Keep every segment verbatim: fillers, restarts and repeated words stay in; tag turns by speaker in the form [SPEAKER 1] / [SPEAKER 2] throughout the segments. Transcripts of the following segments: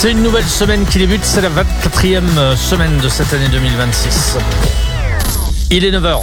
[SPEAKER 1] C'est une nouvelle semaine qui débute, c'est la vingt-quatrième semaine de cette année deux mille vingt-six. Il est neuf heures.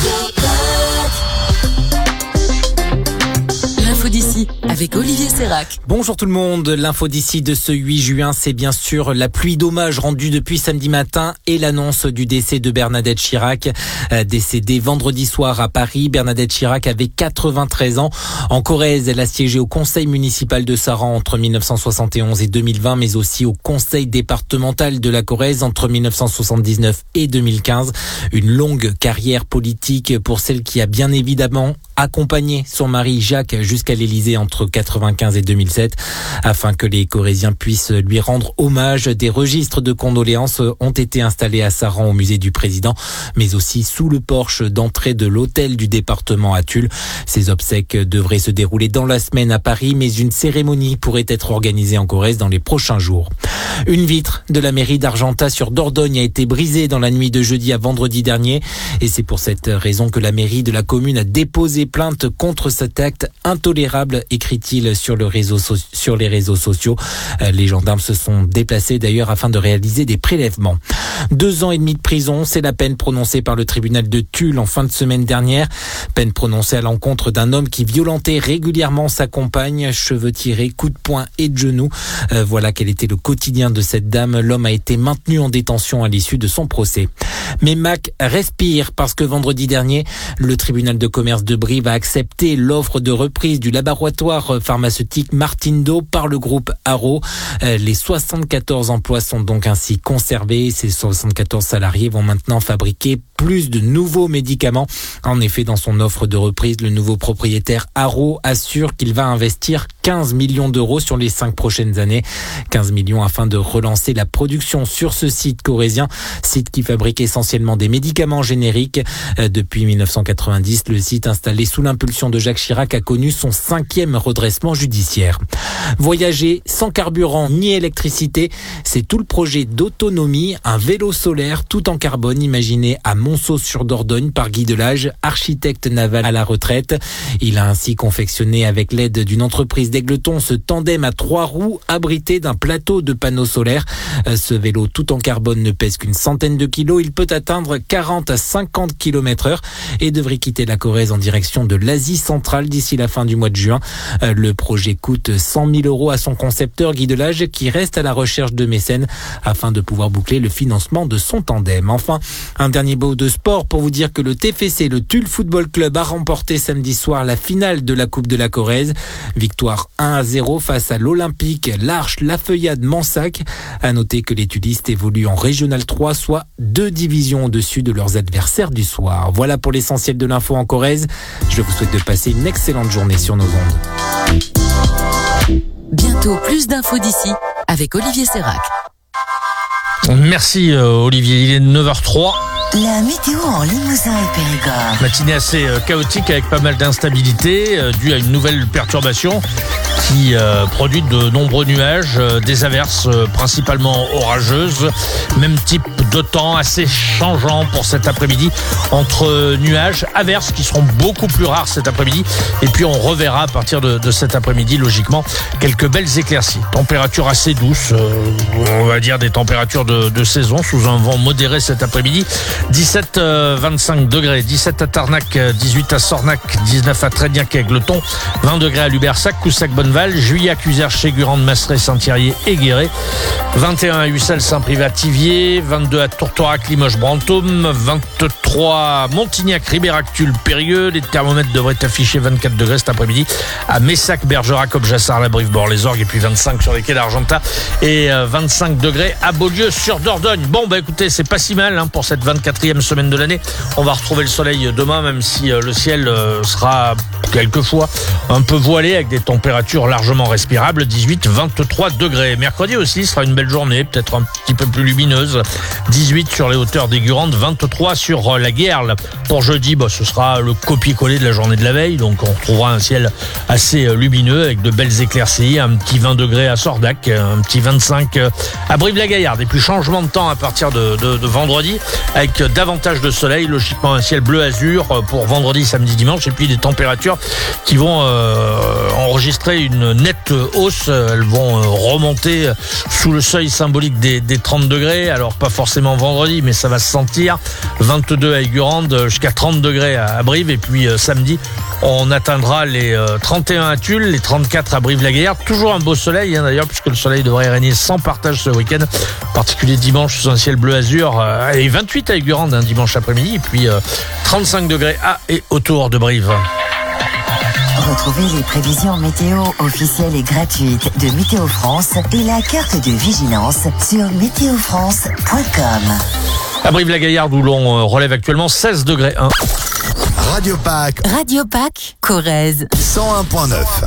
[SPEAKER 2] L'info d'ici avec Olivier Sérac.
[SPEAKER 3] Bonjour tout le monde, l'info d'ici de ce huit juin, c'est bien sûr la pluie d'hommage rendue depuis samedi matin et l'annonce du décès de Bernadette Chirac. Décédée vendredi soir à Paris, Bernadette Chirac avait quatre-vingt-treize ans. En Corrèze, elle a siégé au conseil municipal de Saran entre mille neuf cent soixante et onze et deux mille vingt, mais aussi au conseil départemental de la Corrèze entre mille neuf cent soixante-dix-neuf et deux mille quinze. Une longue carrière politique pour celle qui a bien évidemment accompagné son mari Jacques jusqu'à l'Élysée entre quatre-vingt-quinze et deux mille sept afin que les Corréziens puissent lui rendre hommage. Des registres de condoléances ont été installés à Saran au musée du Président, mais aussi sous le porche d'entrée de l'hôtel du département à Tulle. Ces obsèques devraient se dérouler dans la semaine à Paris, mais une cérémonie pourrait être organisée en Corrèze dans les prochains jours. Une vitre de la mairie d'Argentat sur Dordogne a été brisée dans la nuit de jeudi à vendredi dernier, et c'est pour cette raison que la mairie de la commune a déposé plainte contre cet acte intolérable, écrit-il sur, le réseau so- sur les réseaux sociaux. Les gendarmes se sont déplacés d'ailleurs afin de réaliser des prélèvements. Deux ans et demi de prison, c'est la peine prononcée par le tribunal de Tulle en fin de semaine dernière. Peine prononcée à l'encontre d'un homme qui violentait régulièrement sa compagne, cheveux tirés, coups de poing et de genoux. Euh, voilà quel était le quotidien de cette dame. L'homme a été maintenu en détention à l'issue de son procès. Mais Mac respire parce que vendredi dernier, le tribunal de commerce de Brive a accepté l'offre de reprise du laboratoire pharmaceutique Martindo par le groupe Arro. Les soixante-quatorze emplois sont donc ainsi conservés. Ces soixante-quatorze salariés vont maintenant fabriquer plus de nouveaux médicaments. En effet, dans son offre de reprise, le nouveau propriétaire Arro assure qu'il va investir quinze millions d'euros sur les cinq prochaines années. quinze millions afin de relancer la production sur ce site corrézien, site qui fabrique essentiellement des médicaments génériques. Depuis mille neuf cent quatre-vingt-dix, le site installé sous l'impulsion de Jacques Chirac a connu son cinquième redressement judiciaire. Voyager sans carburant ni électricité, c'est tout le projet d'autonomie, un vélo solaire tout en carbone imaginé à Monceau-sur-Dordogne par Guy Delage, architecte naval à la retraite. Il a ainsi confectionné avec l'aide d'une entreprise d'Égletons ce tandem à trois roues abrité d'un plateau de panneaux solaires. Ce vélo tout en carbone ne pèse qu'une centaine de kilos. Il peut atteindre quarante à cinquante kilomètres heure et devrait quitter la Corrèze en direction de l'Asie centrale d'ici la fin du mois de juin. Le projet coûte cent mille euros à son concepteur Guy Delage qui reste à la recherche de mécènes afin de pouvoir boucler le financement de son tandem. Enfin, un dernier mot de sport pour vous dire que le T F C, le Tulle Football Club, a remporté samedi soir la finale de la Coupe de la Corrèze. Victoire un à zéro face à l'Olympique l'Arche La Feuillade Mansac. À noter que les Tullistes évoluent en Régional trois, soit deux divisions au-dessus de leurs adversaires du soir. Voilà pour l'essentiel de l'info en Corrèze. Je vous souhaite de passer une excellente journée sur nos ondes.
[SPEAKER 2] Bientôt plus d'infos d'ici avec Olivier Sérac.
[SPEAKER 1] Merci euh, Olivier, il est neuf heures trois.
[SPEAKER 4] La météo en Limousin et Périgord.
[SPEAKER 1] Matinée assez euh, chaotique avec pas mal d'instabilité euh, due à une nouvelle perturbation qui euh, produit de nombreux nuages, euh, des averses euh, principalement orageuses, même type de temps assez changeant pour cet après-midi entre euh, nuages, averses qui seront beaucoup plus rares cet après-midi et puis on reverra à partir de, de cet après-midi logiquement quelques belles éclaircies. Température assez douce, euh, on va dire des températures de, de saison sous un vent modéré cet après-midi. dix-sept à vingt-cinq degrés, dix-sept à Tarnac, dix-huit à Sornac, dix-neuf à Tréniac-Aigleton, vingt degrés à Lubersac, Coussac-Bonneval, Juillac, Uzère, Chégurande, Masseret, Saint-Thierry et Guéret, vingt et un à Ussel, Saint-Privat-Tivier, vingt-deux à Tourtorac, Limoges, Brantôme, vingt-trois à Montignac, Ribérac, Tulle, Périgueux. Les thermomètres devraient afficher vingt-quatre degrés cet après-midi à Messac, Bergerac, Objassar, La Brive, Bord-les-Orgues et puis vingt-cinq sur les quais d'Argentat et vingt-cinq degrés à Beaulieu-sur-Dordogne. Bon, bah écoutez, c'est pas si mal hein, pour cette vingt-quatrième semaine de l'année. On va retrouver le soleil demain, même si le ciel sera quelquefois un peu voilé avec des températures largement respirables, dix-huit à vingt-trois degrés. Mercredi aussi sera une belle journée, peut-être un petit peu plus lumineuse, dix-huit sur les hauteurs des Gurandes, vingt-trois sur la Guerle. Pour jeudi, bah, ce sera le copier-coller de la journée de la veille. Donc on retrouvera un ciel assez lumineux avec de belles éclaircies, un petit vingt degrés à Sordac, un petit vingt-cinq à Brive-la-Gaillarde. Et puis changement de temps à partir de, de, de vendredi avec davantage de soleil, logiquement un ciel bleu-azur pour vendredi, samedi, dimanche. Et puis des températures qui vont euh, enregistrer une nette hausse. Elles vont remonter sous le seuil symbolique des, des trente degrés. Alors pas forcément vendredi, mais ça va se sentir. vingt-deux à Aigurande, jusqu'à trente degrés à Brive. Et puis euh, samedi, on atteindra les euh, trente et un à Tulle, les trente-quatre à Brive-la-Gaillarde. Toujours un beau soleil hein, d'ailleurs, puisque le soleil devrait régner sans partage ce week-end. En particulier dimanche sous un ciel bleu-azur. Euh, et vingt-huit à Aigurande hein, dimanche après-midi. Et puis euh, trente-cinq degrés à et autour de Brive.
[SPEAKER 4] Retrouvez les prévisions météo officielles et gratuites de Météo France et la carte de vigilance sur météo france point com.
[SPEAKER 1] À Brive-la-Gaillarde où l'on relève actuellement seize degrés un.
[SPEAKER 5] Radio Pâques.
[SPEAKER 2] Radio Pâques, Corrèze.
[SPEAKER 5] cent un point neuf.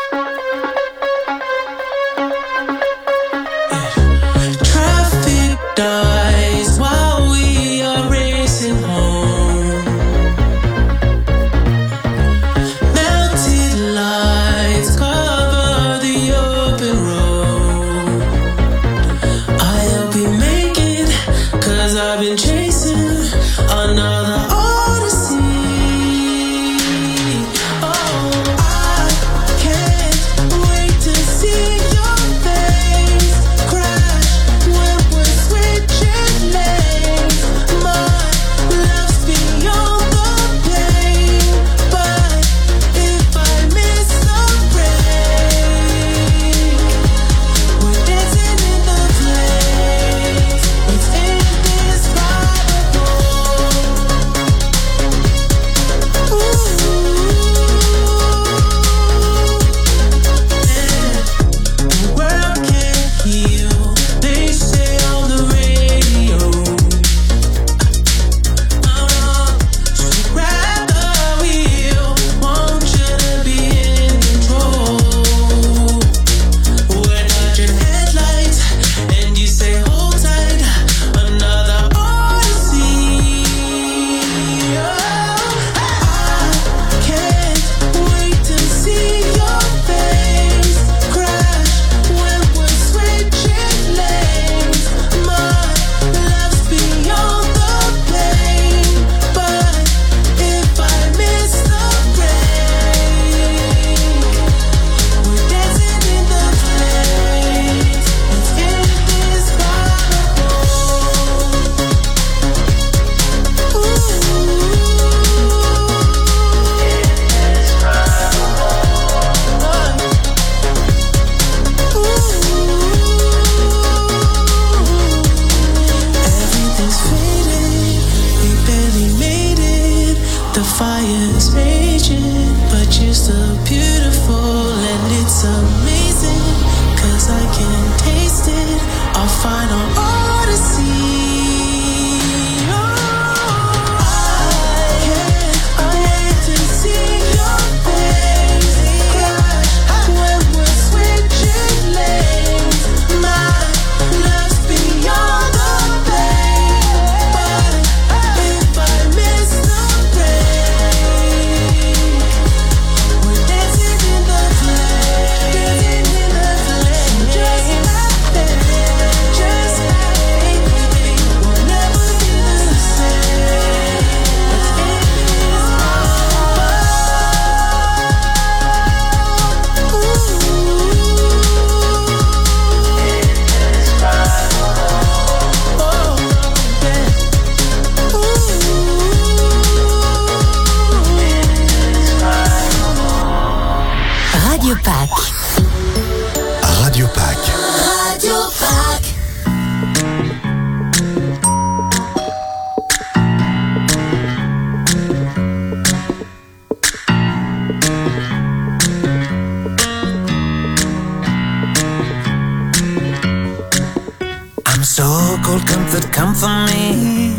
[SPEAKER 6] cold comfort come for me.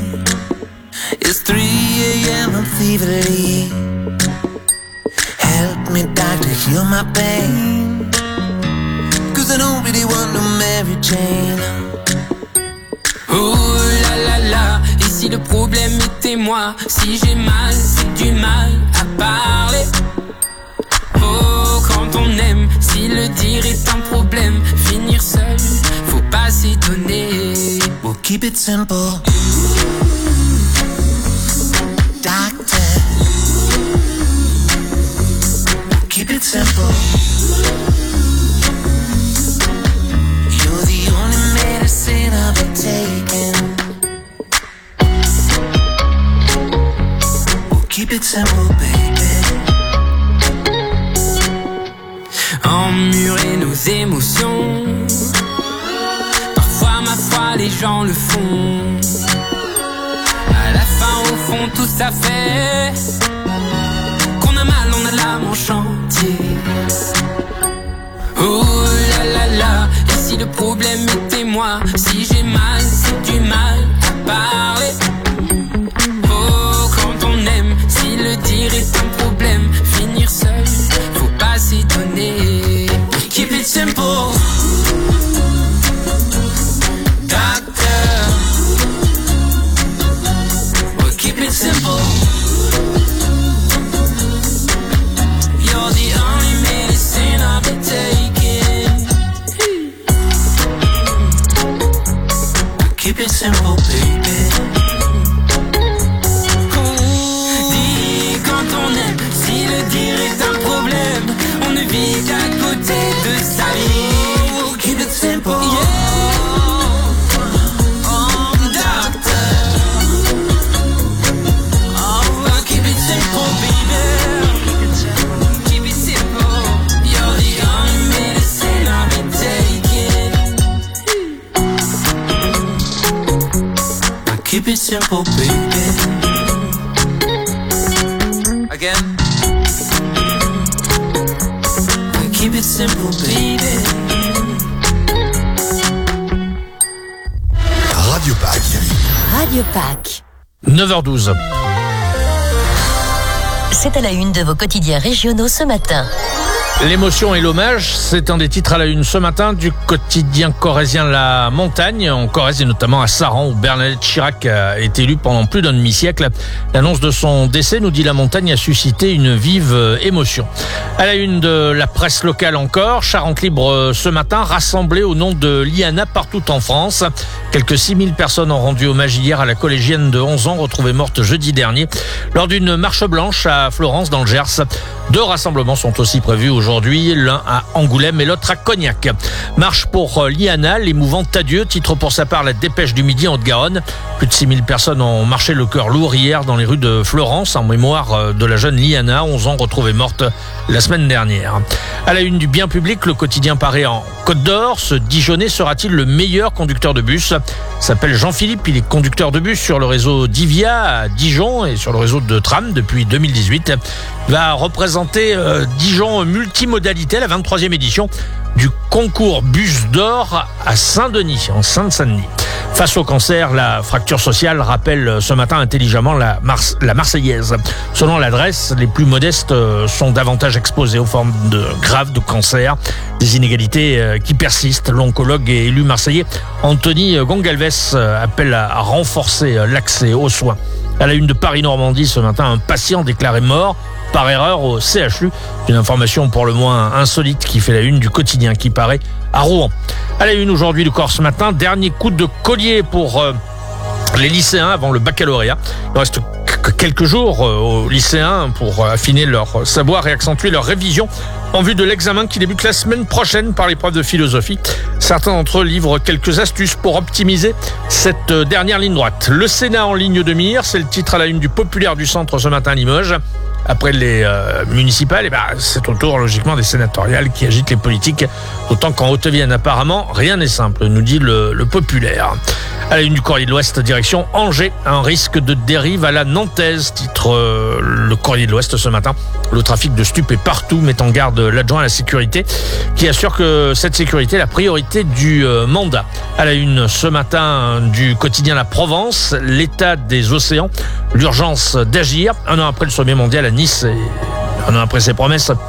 [SPEAKER 6] It's three a.m. I'm feverly. Help me, doctor, heal my pain, 'cause I don't really want no Mary Jane. Ooh la la la, ici le problème était moi. Si j'ai mal, c'est du mal à parler. Oh, quand on aime, si le dire est un problème, finir seul, faut pas s'étonner. We'll keep it simple. Doctor, keep it simple. You're the only medicine I've been taking. We'll keep it simple, baby. Emmurer nos émotions. Parfois, ma foi, les gens le font. À la fin, au fond, tout ça fait qu'on a mal, on a l'âme en chantier. Oh là là là, et si le problème était moi, si j'ai mal, c'est du mal à parler. Oh, quand on aime, si le dire est un problème, finir seul, faut pas s'étonner. Keep it simple. Doctor, we'll keep it simple. You're the only medicine I've been taking. We'll keep it simple, baby. Dis quand on aime, si le dire est un problème, on ne vit qu'à côté de sa vie. We'll keep it simple. Yeah. Oh, doctor. Oh, we'll keep it simple, baby. Keep it simple. You're the only medicine I've been taking. We'll keep it simple, baby. Again. Keep it simple, baby.
[SPEAKER 5] Radio Pack.
[SPEAKER 4] Radio Pack.
[SPEAKER 1] neuf heures douze.
[SPEAKER 4] C'est à la une de vos quotidiens régionaux ce matin.
[SPEAKER 1] L'émotion et l'hommage, c'est un des titres à la une ce matin du quotidien corrézien La Montagne, en Corrèze et notamment à Saran, où Bernadette Chirac a été élue pendant plus d'un demi-siècle. L'annonce de son décès, nous dit La Montagne, a suscité une vive émotion. À la une de la presse locale encore, Charente Libre ce matin, rassemblée au nom de l'I A N A partout en France. Quelques six mille personnes ont rendu hommage hier à la collégienne de onze ans retrouvée morte jeudi dernier lors d'une marche blanche à Florence dans le Gers. Deux rassemblements sont aussi prévus aujourd'hui, l'un à Angoulême et l'autre à Cognac. Marche pour l'I A N A, l'émouvant adieu, titre pour sa part la Dépêche du Midi en Haute-Garonne. Plus de six mille personnes ont marché le cœur lourd hier dans les rues de Florence en mémoire de la jeune Liana, onze ans, retrouvée morte la semaine dernière. À la une du bien public, le quotidien paraît en Côte d'Or. Ce Dijonais sera-t-il le meilleur conducteur de bus ? Il s'appelle Jean-Philippe, il est conducteur de bus sur le réseau Divia à Dijon et sur le réseau de tram depuis deux mille dix-huit. Il va représenter euh, Dijon Multimodalité, la vingt-troisième édition du concours Bus d'Or à Saint-Denis, en Seine-Saint-Denis. Face au cancer, la fracture sociale rappelle ce matin intelligemment la, Mars- la Marseillaise. Selon l'adresse, les plus modestes sont davantage exposés aux formes de graves de cancer. Des inégalités qui persistent. L'oncologue et élu marseillais Anthony Gongalves appelle à renforcer l'accès aux soins. À la une de Paris-Normandie ce matin, un patient déclaré mort par erreur au C H U. Une information pour le moins insolite qui fait la une du quotidien qui paraît à Rouen. À la une aujourd'hui du Corse ce matin, dernier coup de collier pour euh, les lycéens avant le baccalauréat. Il reste que quelques jours euh, aux lycéens pour affiner leur savoir et accentuer leur révision en vue de l'examen qui débute la semaine prochaine par l'épreuve de philosophie. Certains d'entre eux livrent quelques astuces pour optimiser cette dernière ligne droite. Le Sénat en ligne de mire, c'est le titre à la une du Populaire du Centre ce matin à Limoges. Après les euh, municipales, eh ben, c'est au tour logiquement des sénatoriales qui agitent les politiques. D'autant qu'en Haute-Vienne, apparemment, rien n'est simple, nous dit le, le Populaire. À la une du Courrier de l'Ouest, direction Angers, un risque de dérive à la nantaise, titre euh, le Courrier de l'Ouest ce matin. Le trafic de stupes est partout, met en garde l'adjoint à la sécurité, qui assure que cette sécurité est la priorité du euh, mandat. À la une ce matin du quotidien La Provence, l'état des océans, l'urgence d'agir. Un an après le sommet mondial à Nice et un an après ses promesses,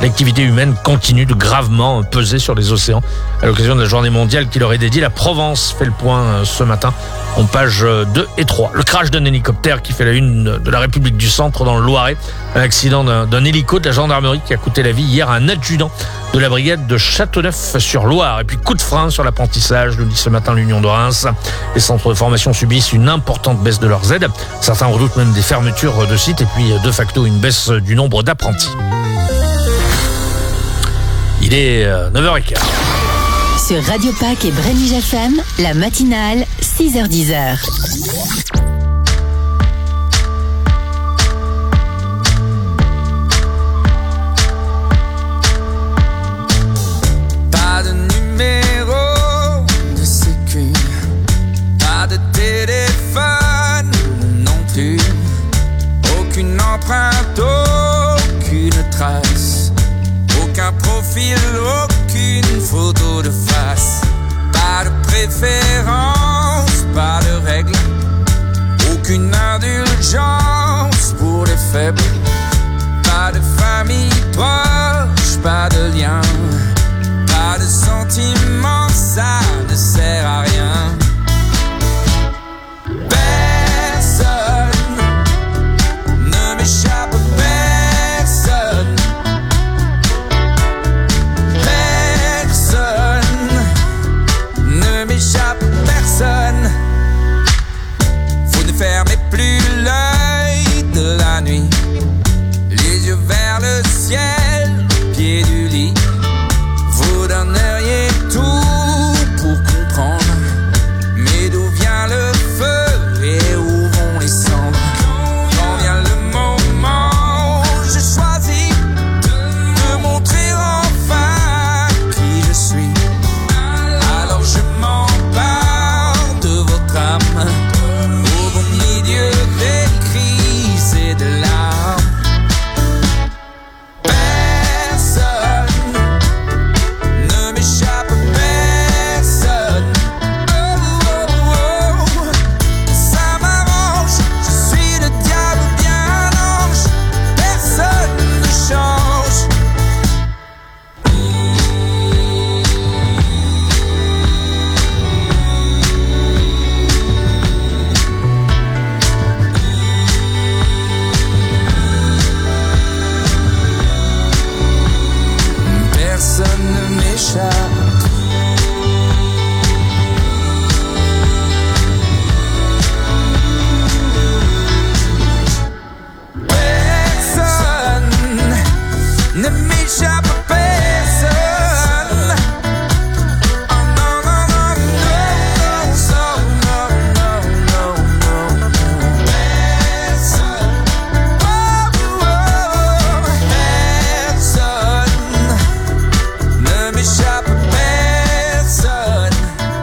[SPEAKER 1] l'activité humaine continue de gravement peser sur les océans. À l'occasion de la journée mondiale qui leur est dédiée, la Provence fait le point ce matin en pages deux et trois. Le crash d'un hélicoptère qui fait la une de la République du Centre dans le Loiret. Un accident d'un, d'un hélico de la gendarmerie qui a coûté la vie hier à un adjudant de la brigade de Châteauneuf-sur-Loire. Et puis coup de frein sur l'apprentissage, nous dit ce matin l'Union de Reims. Les centres de formation subissent une importante baisse de leurs aides. Certains redoutent même des fermetures de sites et puis de facto une baisse du nombre d'apprentis. Il est neuf heures quinze.
[SPEAKER 4] Sur Radio Pac et Brélige F M, la matinale, six heures dix.
[SPEAKER 6] Pas de numéro de sécu, pas de téléphone non plus, aucune empreinte, aucune trace, aucun profil, aucune photo de face, pas de préférence, pas de règles, aucune indulgence pour les faibles, pas de famille proche, pas de lien, pas de sentiments, ça ne sert à rien. Personne ne m'échappe, personne. Ne m'échappe personne. Vous ne fermez plus l'œil de la nuit, les yeux vers le ciel, pied du lit. Vous donneriez tout pour comprendre, mais d'où vient le feu et où vont les cendres? Quand vient le moment, je choisis de montrer enfin qui je suis. Alors je m'empare de votre âme, au beau milieu des cris et de larmes. Personne ne m'échappe, personne. Oh, oh, oh. Ça m'arrange, je suis le diable ou bien un ange. Personne ne change. Personne ne m'échappe. Personne ne m'échappe, personne. Oh non, non, non, non, non, non, non, non, non. Personne. Oh, oh, personne ne m'échappe, personne.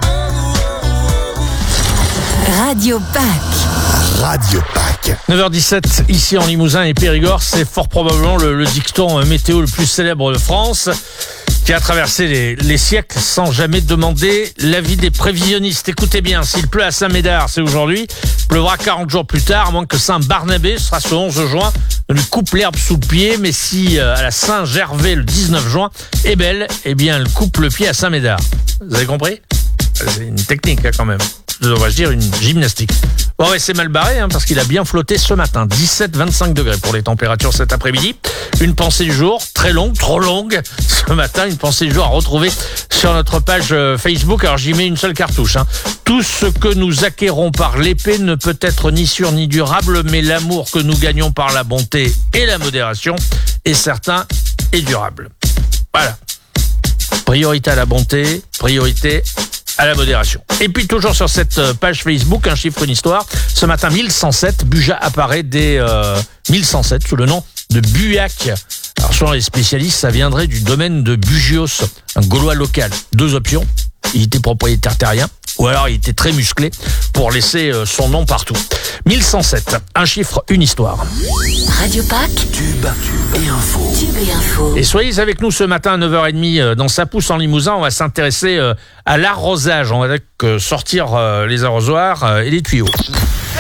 [SPEAKER 4] Radio Pac.
[SPEAKER 5] Radio Pac.
[SPEAKER 1] neuf heures dix-sept, ici en Limousin et Périgord, c'est fort probablement le, le dicton météo le plus célèbre de France, qui a traversé les, les siècles sans jamais demander l'avis des prévisionnistes. Écoutez bien, s'il pleut à Saint-Médard, c'est aujourd'hui, il pleuvra quarante jours plus tard, à moins que Saint-Barnabé, ce sera ce onze juin, ne lui coupe l'herbe sous le pied, mais si euh, à la Saint-Gervais, le dix-neuf juin, est belle, eh bien, elle coupe le pied à Saint-Médard. Vous avez compris? C'est une technique, hein, quand même. Devrais-je dire une gymnastique. Bon, ouais, c'est mal barré, hein, parce qu'il a bien flotté ce matin. dix-sept à vingt-cinq degrés pour les températures cet après-midi. Une pensée du jour, très longue, trop longue. Ce matin, une pensée du jour à retrouver sur notre page Facebook. Alors, j'y mets une seule cartouche. Hein. Tout ce que nous acquérons par l'épée ne peut être ni sûr ni durable, mais l'amour que nous gagnons par la bonté et la modération est certain et durable. Voilà. Priorité à la bonté, priorité à la modération. Et puis toujours sur cette page Facebook, un chiffre, une histoire. Ce matin, mille cent sept, Buja apparaît dès euh, mille cent sept sous le nom de Buac. Alors selon les spécialistes, ça viendrait du domaine de Bugios, un Gaulois local. Deux options, il était propriétaire terrien, ou alors il était très musclé pour laisser son nom partout. mille cent sept, un chiffre, une histoire.
[SPEAKER 4] Radio Pac.
[SPEAKER 5] Tube et info.
[SPEAKER 4] Tube et info.
[SPEAKER 1] Et soyez avec nous ce matin à neuf heures trente dans Ça pousse en Limousin. On va s'intéresser à l'arrosage. On va donc sortir les arrosoirs et les tuyaux.
[SPEAKER 6] Hey,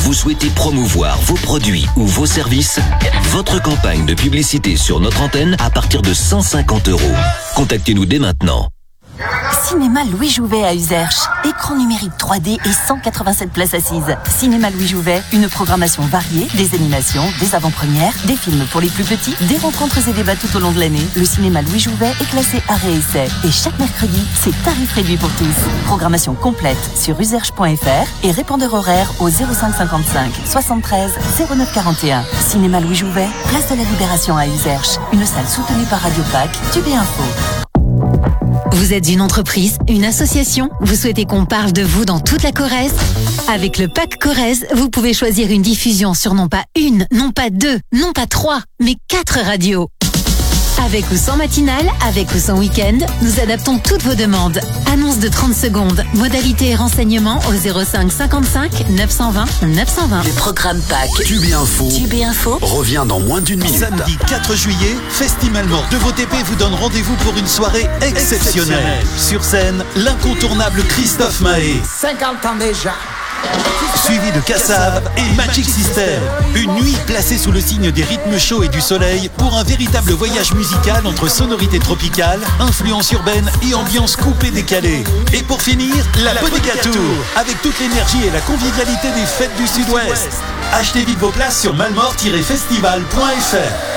[SPEAKER 5] Vous souhaitez promouvoir vos produits ou vos services? Votre campagne de publicité sur notre antenne à partir de cent cinquante euros. Contactez-nous dès maintenant.
[SPEAKER 4] Cinéma Louis Jouvet à Uzerche. Écran numérique trois D et cent quatre-vingt-sept places assises. Cinéma Louis Jouvet, une programmation variée, des animations, des avant-premières, des films pour les plus petits, des rencontres et débats tout au long de l'année. Le cinéma Louis Jouvet est classé arrêt et essai. Et chaque mercredi, c'est tarif réduit pour tous. Programmation complète sur uzerche point f r et répondeur horaire au zéro cinq cinquante-cinq soixante-treize zéro neuf quarante et un. Cinéma Louis Jouvet, place de la Libération à Uzerche. Une salle soutenue par Radio Pac, Tube et Info.
[SPEAKER 7] Vous êtes une entreprise, une association? Vous souhaitez qu'on parle de vous dans toute la Corrèze? Avec le pack Corrèze, vous pouvez choisir une diffusion sur non pas une, non pas deux, non pas trois, mais quatre radios. Avec ou sans matinale, avec ou sans week-end, nous adaptons toutes vos demandes. Annonce de trente secondes. Modalités et renseignements au zéro cinq cinquante-cinq neuf cent vingt neuf cent vingt.
[SPEAKER 4] Le programme Pac.
[SPEAKER 5] Tube et Info.
[SPEAKER 4] Tube et Info.
[SPEAKER 5] Revient dans moins d'une minute.
[SPEAKER 8] Samedi quatre juillet, Festival Mort de Vos T P vous donne rendez-vous pour une soirée exceptionnelle. Sur scène, l'incontournable Christophe Mahé.
[SPEAKER 9] cinquante ans déjà.
[SPEAKER 8] Suivi de Kassav et Magic System. Une nuit placée sous le signe des rythmes chauds et du soleil pour un véritable voyage musical entre sonorités tropicales, influences urbaines et ambiance coupée décalée. Et pour finir, la Bodega Tour, avec toute l'énergie et la convivialité des fêtes du Sud-Ouest. Achetez vite vos places sur malmort tiret festival point f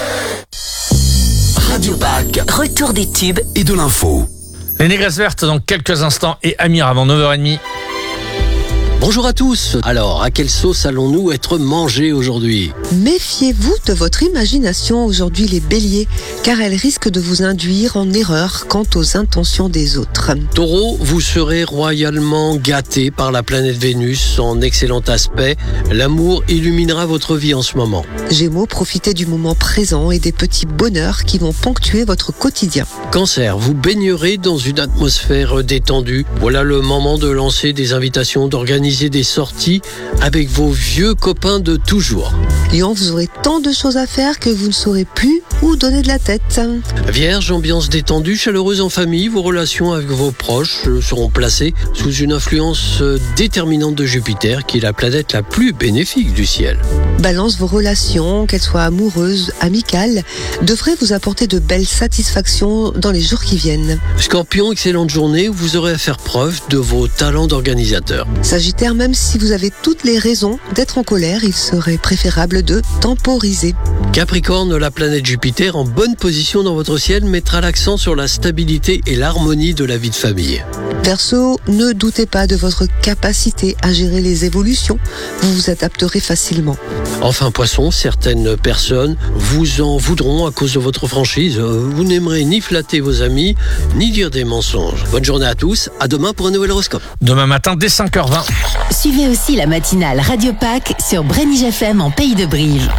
[SPEAKER 8] r.
[SPEAKER 5] Radio Pac.
[SPEAKER 4] Retour des tubes
[SPEAKER 5] Et de l'info.
[SPEAKER 1] Les Négresses Vertes dans quelques instants et Amir avant neuf heures trente.
[SPEAKER 10] Bonjour à tous. Alors, à quelle sauce allons-nous être mangés aujourd'hui?
[SPEAKER 11] Méfiez-vous de votre imagination aujourd'hui les béliers, car elle risque de vous induire en erreur quant aux intentions des autres.
[SPEAKER 10] Taureau, vous serez royalement gâté par la planète Vénus en excellent aspect. L'amour illuminera votre vie en ce moment.
[SPEAKER 11] Gémeaux, profitez du moment présent et des petits bonheurs qui vont ponctuer votre quotidien.
[SPEAKER 10] Cancer, vous baignerez dans une atmosphère détendue. Voilà le moment de lancer des invitations, d'organiser des sorties avec vos vieux copains de toujours.
[SPEAKER 11] Lion, vous aurez tant de choses à faire que vous ne saurez plus où donner de la tête.
[SPEAKER 10] Vierge, ambiance détendue, chaleureuse en famille, vos relations avec vos proches seront placées sous une influence déterminante de Jupiter, qui est la planète la plus bénéfique du ciel.
[SPEAKER 11] Balance, vos relations, qu'elles soient amoureuses, amicales, devraient vous apporter de belles satisfactions dans les jours qui viennent.
[SPEAKER 10] Scorpion, excellente journée où vous aurez à faire preuve de vos talents d'organisateur.
[SPEAKER 11] Sagittaire, même si vous avez toutes les raisons d'être en colère, il serait préférable de temporiser.
[SPEAKER 10] Capricorne, la planète Jupiter en bonne position dans votre ciel mettra l'accent sur la stabilité et l'harmonie de la vie de famille.
[SPEAKER 11] Verseau, ne doutez pas de votre capacité à gérer les évolutions, vous vous adapterez facilement.
[SPEAKER 10] Enfin Poisson, certaines personnes vous en voudront à cause de votre franchise. Vous n'aimerez ni flatter vos amis, ni dire des mensonges. Bonne journée à tous, à demain pour un nouvel horoscope.
[SPEAKER 1] Demain matin dès cinq heures vingt.
[SPEAKER 7] Suivez aussi la matinale Radio Pac sur Brenige F M en Pays de Brive.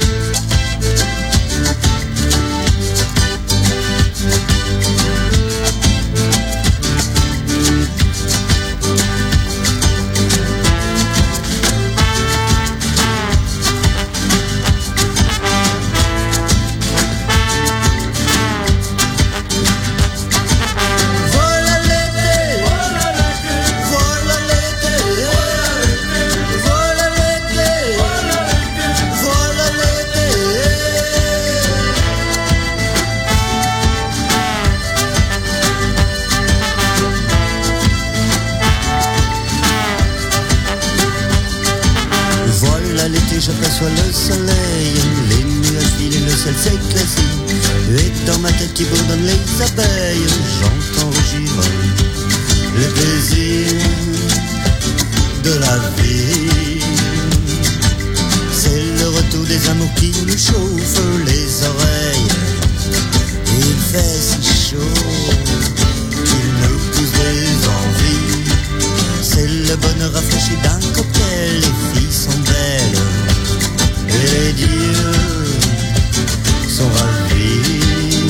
[SPEAKER 12] J'aperçois le soleil, les nuages filent et le ciel s'éclaircit. Et dans ma tête qui bourdonnent les abeilles, j'entends rugir le plaisir de la vie. C'est le retour des amours qui nous chauffent les oreilles. Il fait si chaud qu'il nous pousse des envies. C'est le bonheur rafraîchi d'un cocktail, les filles sont belles. Et les dieux sont ravis.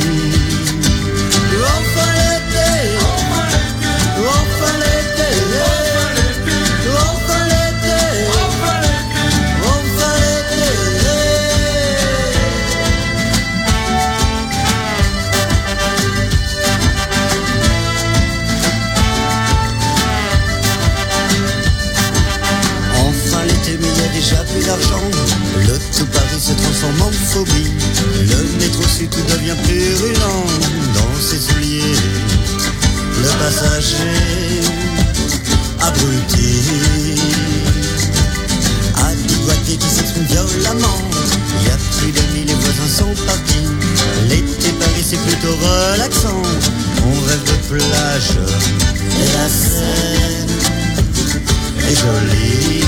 [SPEAKER 12] Enfin l'été, enfin l'été, enfin l'été, enfin l'été, enfin l'été. passagers abrutis, abigoités qui s'expriment violemment. Y a plus d'amis, les voisins sont partis. L'été Paris c'est plutôt relaxant. On rêve de plage et la Seine est jolie.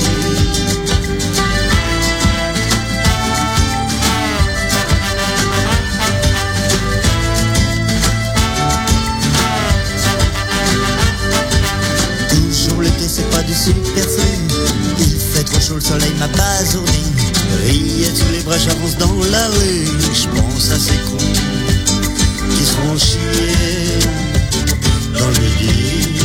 [SPEAKER 12] Toujours l'été c'est pas du super frais. Il fait trop chaud, le soleil m'a basourdi. Rillettes sous les bras, j'avance dans la rue. Je pense à ces cons qui seront chiés dans le lit.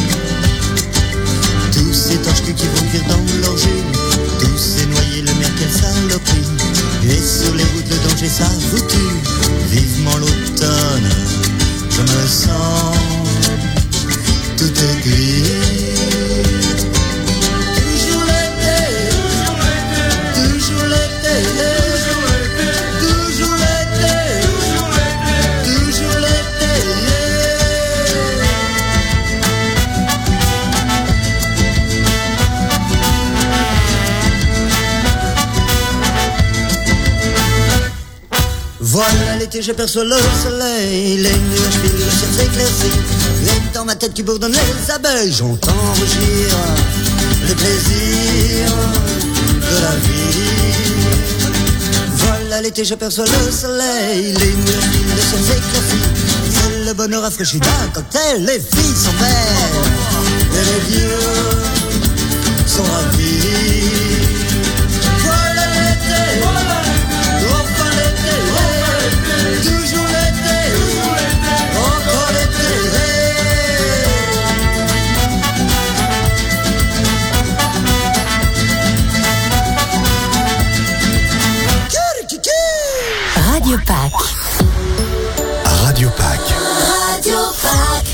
[SPEAKER 12] Tous ces torches-culs qui vont cuire dans leur jus. Tous ces noyés, le mer, quelle saloperie. Et sur les routes, le danger, ça vous tue. Vivement l'automne, je me sens tout aigri. Toujours l'été, toujours l'été, toujours l'été, toujours l'été. Voilà l'été, j'aperçois le soleil, les nuages filent, le ciel s'éclaircit. Et dans ma tête qui bourdonne les abeilles, j'entends rugir le plaisir de la vie. Voilà l'été, j'aperçois le soleil, les nuages filent, le ciel s'éclaircit. C'est le bonheur rafraîchi d'un cocktail, les filles sont belles et les vieux sont ravis. Voilà l'été, enfin l'été, toujours l'été, encore l'été.
[SPEAKER 7] Radio Pack.
[SPEAKER 8] Radio Pack.
[SPEAKER 7] Radio Pack.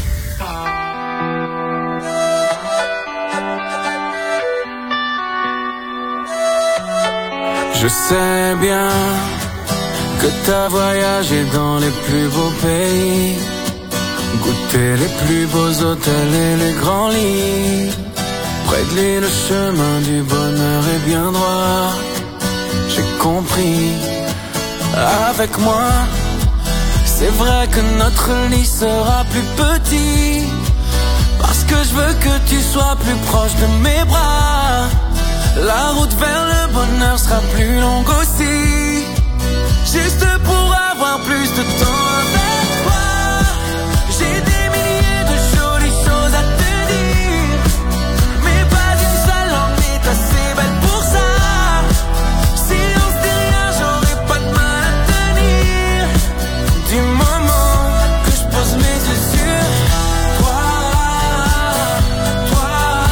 [SPEAKER 6] Je sais bien que t'as voyagé dans les plus beaux pays, goûté les plus beaux hôtels et les grands lits. Près de lui le chemin du bonheur est bien droit. J'ai compris. Avec moi, c'est vrai que notre lit sera plus petit, parce que je veux que tu sois plus proche de mes bras. La route vers le bonheur sera plus longue aussi, juste pour avoir plus de temps avec toi. J'ai des milliers de jolies choses à te dire, mais pas une seule en est assez belle pour ça. Si on se dit rien, j'aurais pas de mal à tenir, du moment que je pose mes yeux sur toi, toi,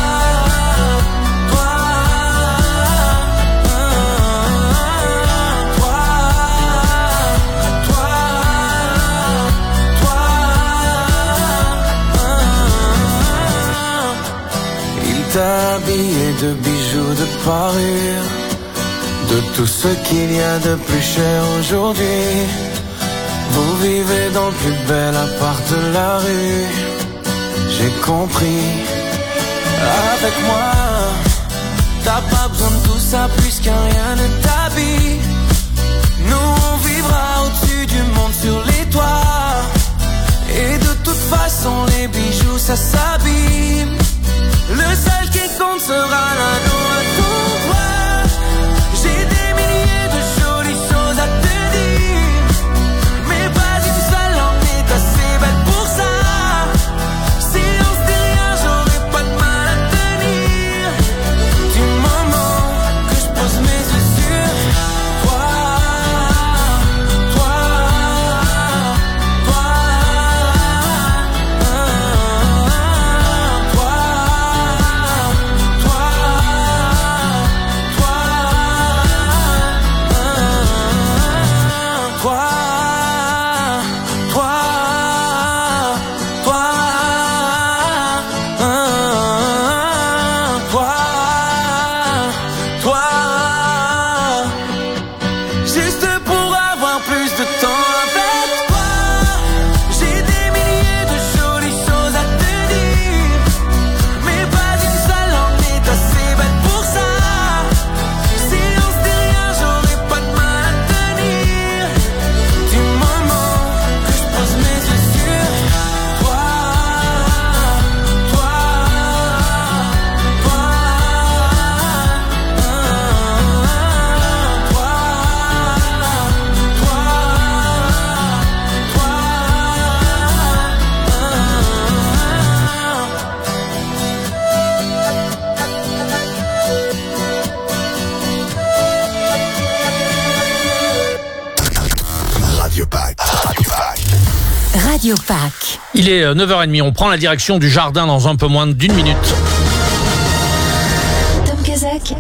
[SPEAKER 6] toi, toi, toi, toi. Il t'a habillé de bijoux, de parures, de tout ce qu'il y a de plus cher aujourd'hui. Vous vivez dans le plus bel appart de la rue. J'ai compris. Avec moi, t'as pas besoin de tout ça puisqu'un rien ne t'habille. Nous on vivra au-dessus du monde sur les toits. Et de toute façon les bijoux ça s'abîme. Le seul qui compte sera l'anneau à ton doigt. J'ai des milliers de jolies choses à te dire, mais pas une seule en est assez belle pour ça. Si on se dit rien, j'aurais pas de mal à tenir, du moment que je pose mes yeux sur toi, toi, toi, toi, toi,
[SPEAKER 7] Radio Pack.
[SPEAKER 1] Il est neuf heures trente, on prend la direction du jardin dans un peu moins d'une minute.
[SPEAKER 7] Tom Kazak,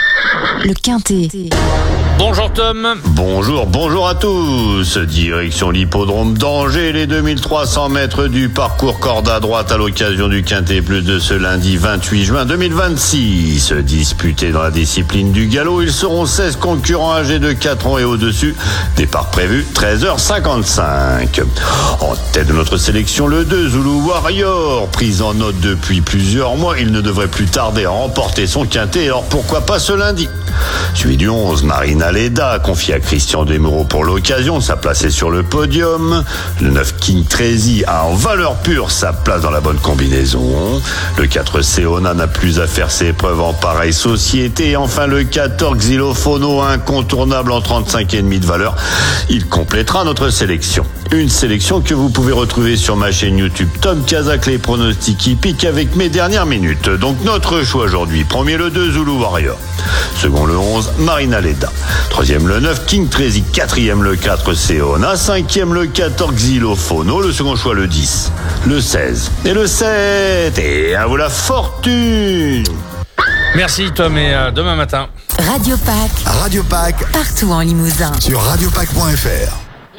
[SPEAKER 7] le Quintet.
[SPEAKER 1] Bonjour Tom.
[SPEAKER 9] Bonjour, bonjour à tous. Direction l'hippodrome d'Angers, les deux mille trois cents mètres du parcours corde à droite à l'occasion du Quintet Plus de ce lundi vingt-huit juin deux mille vingt-six. Disputés dans la discipline du galop, ils seront seize concurrents âgés de quatre ans et au-dessus. Départ prévu treize heures cinquante-cinq. En tête de notre sélection, le deux Zulu Warrior. Pris en note depuis plusieurs mois, il ne devrait plus tarder à remporter son Quintet, alors pourquoi pas ce lundi. Suivi du onze, Marina Leda, confié à Christian Desmureaux pour l'occasion, sa place est sur le podium. Le neuf King Trazy a en valeur pure sa place dans la bonne combinaison. Le quatre Seona n'a plus à faire ses preuves en pareille société. Et enfin le quatorze Xylophono, incontournable en trente-cinq virgule cinq de valeur. Il complétera notre sélection. Une sélection que vous pouvez retrouver sur ma chaîne YouTube Tom Kazak, les pronostics hippiques avec mes dernières minutes. Donc notre choix aujourd'hui, premier le deux Zulu Warrior, second le onze Marina Leda, troisième le neuf King Trazy, quatrième le quatre Seona, cinquième le quatorze Xylophono, le second choix le dix, le seize et le sept. Et à vous la fortune.
[SPEAKER 1] Merci Tom et à demain matin.
[SPEAKER 7] Radio Pack.
[SPEAKER 13] Radio Pack.
[SPEAKER 7] Partout en Limousin.
[SPEAKER 13] Sur radiopack point f r.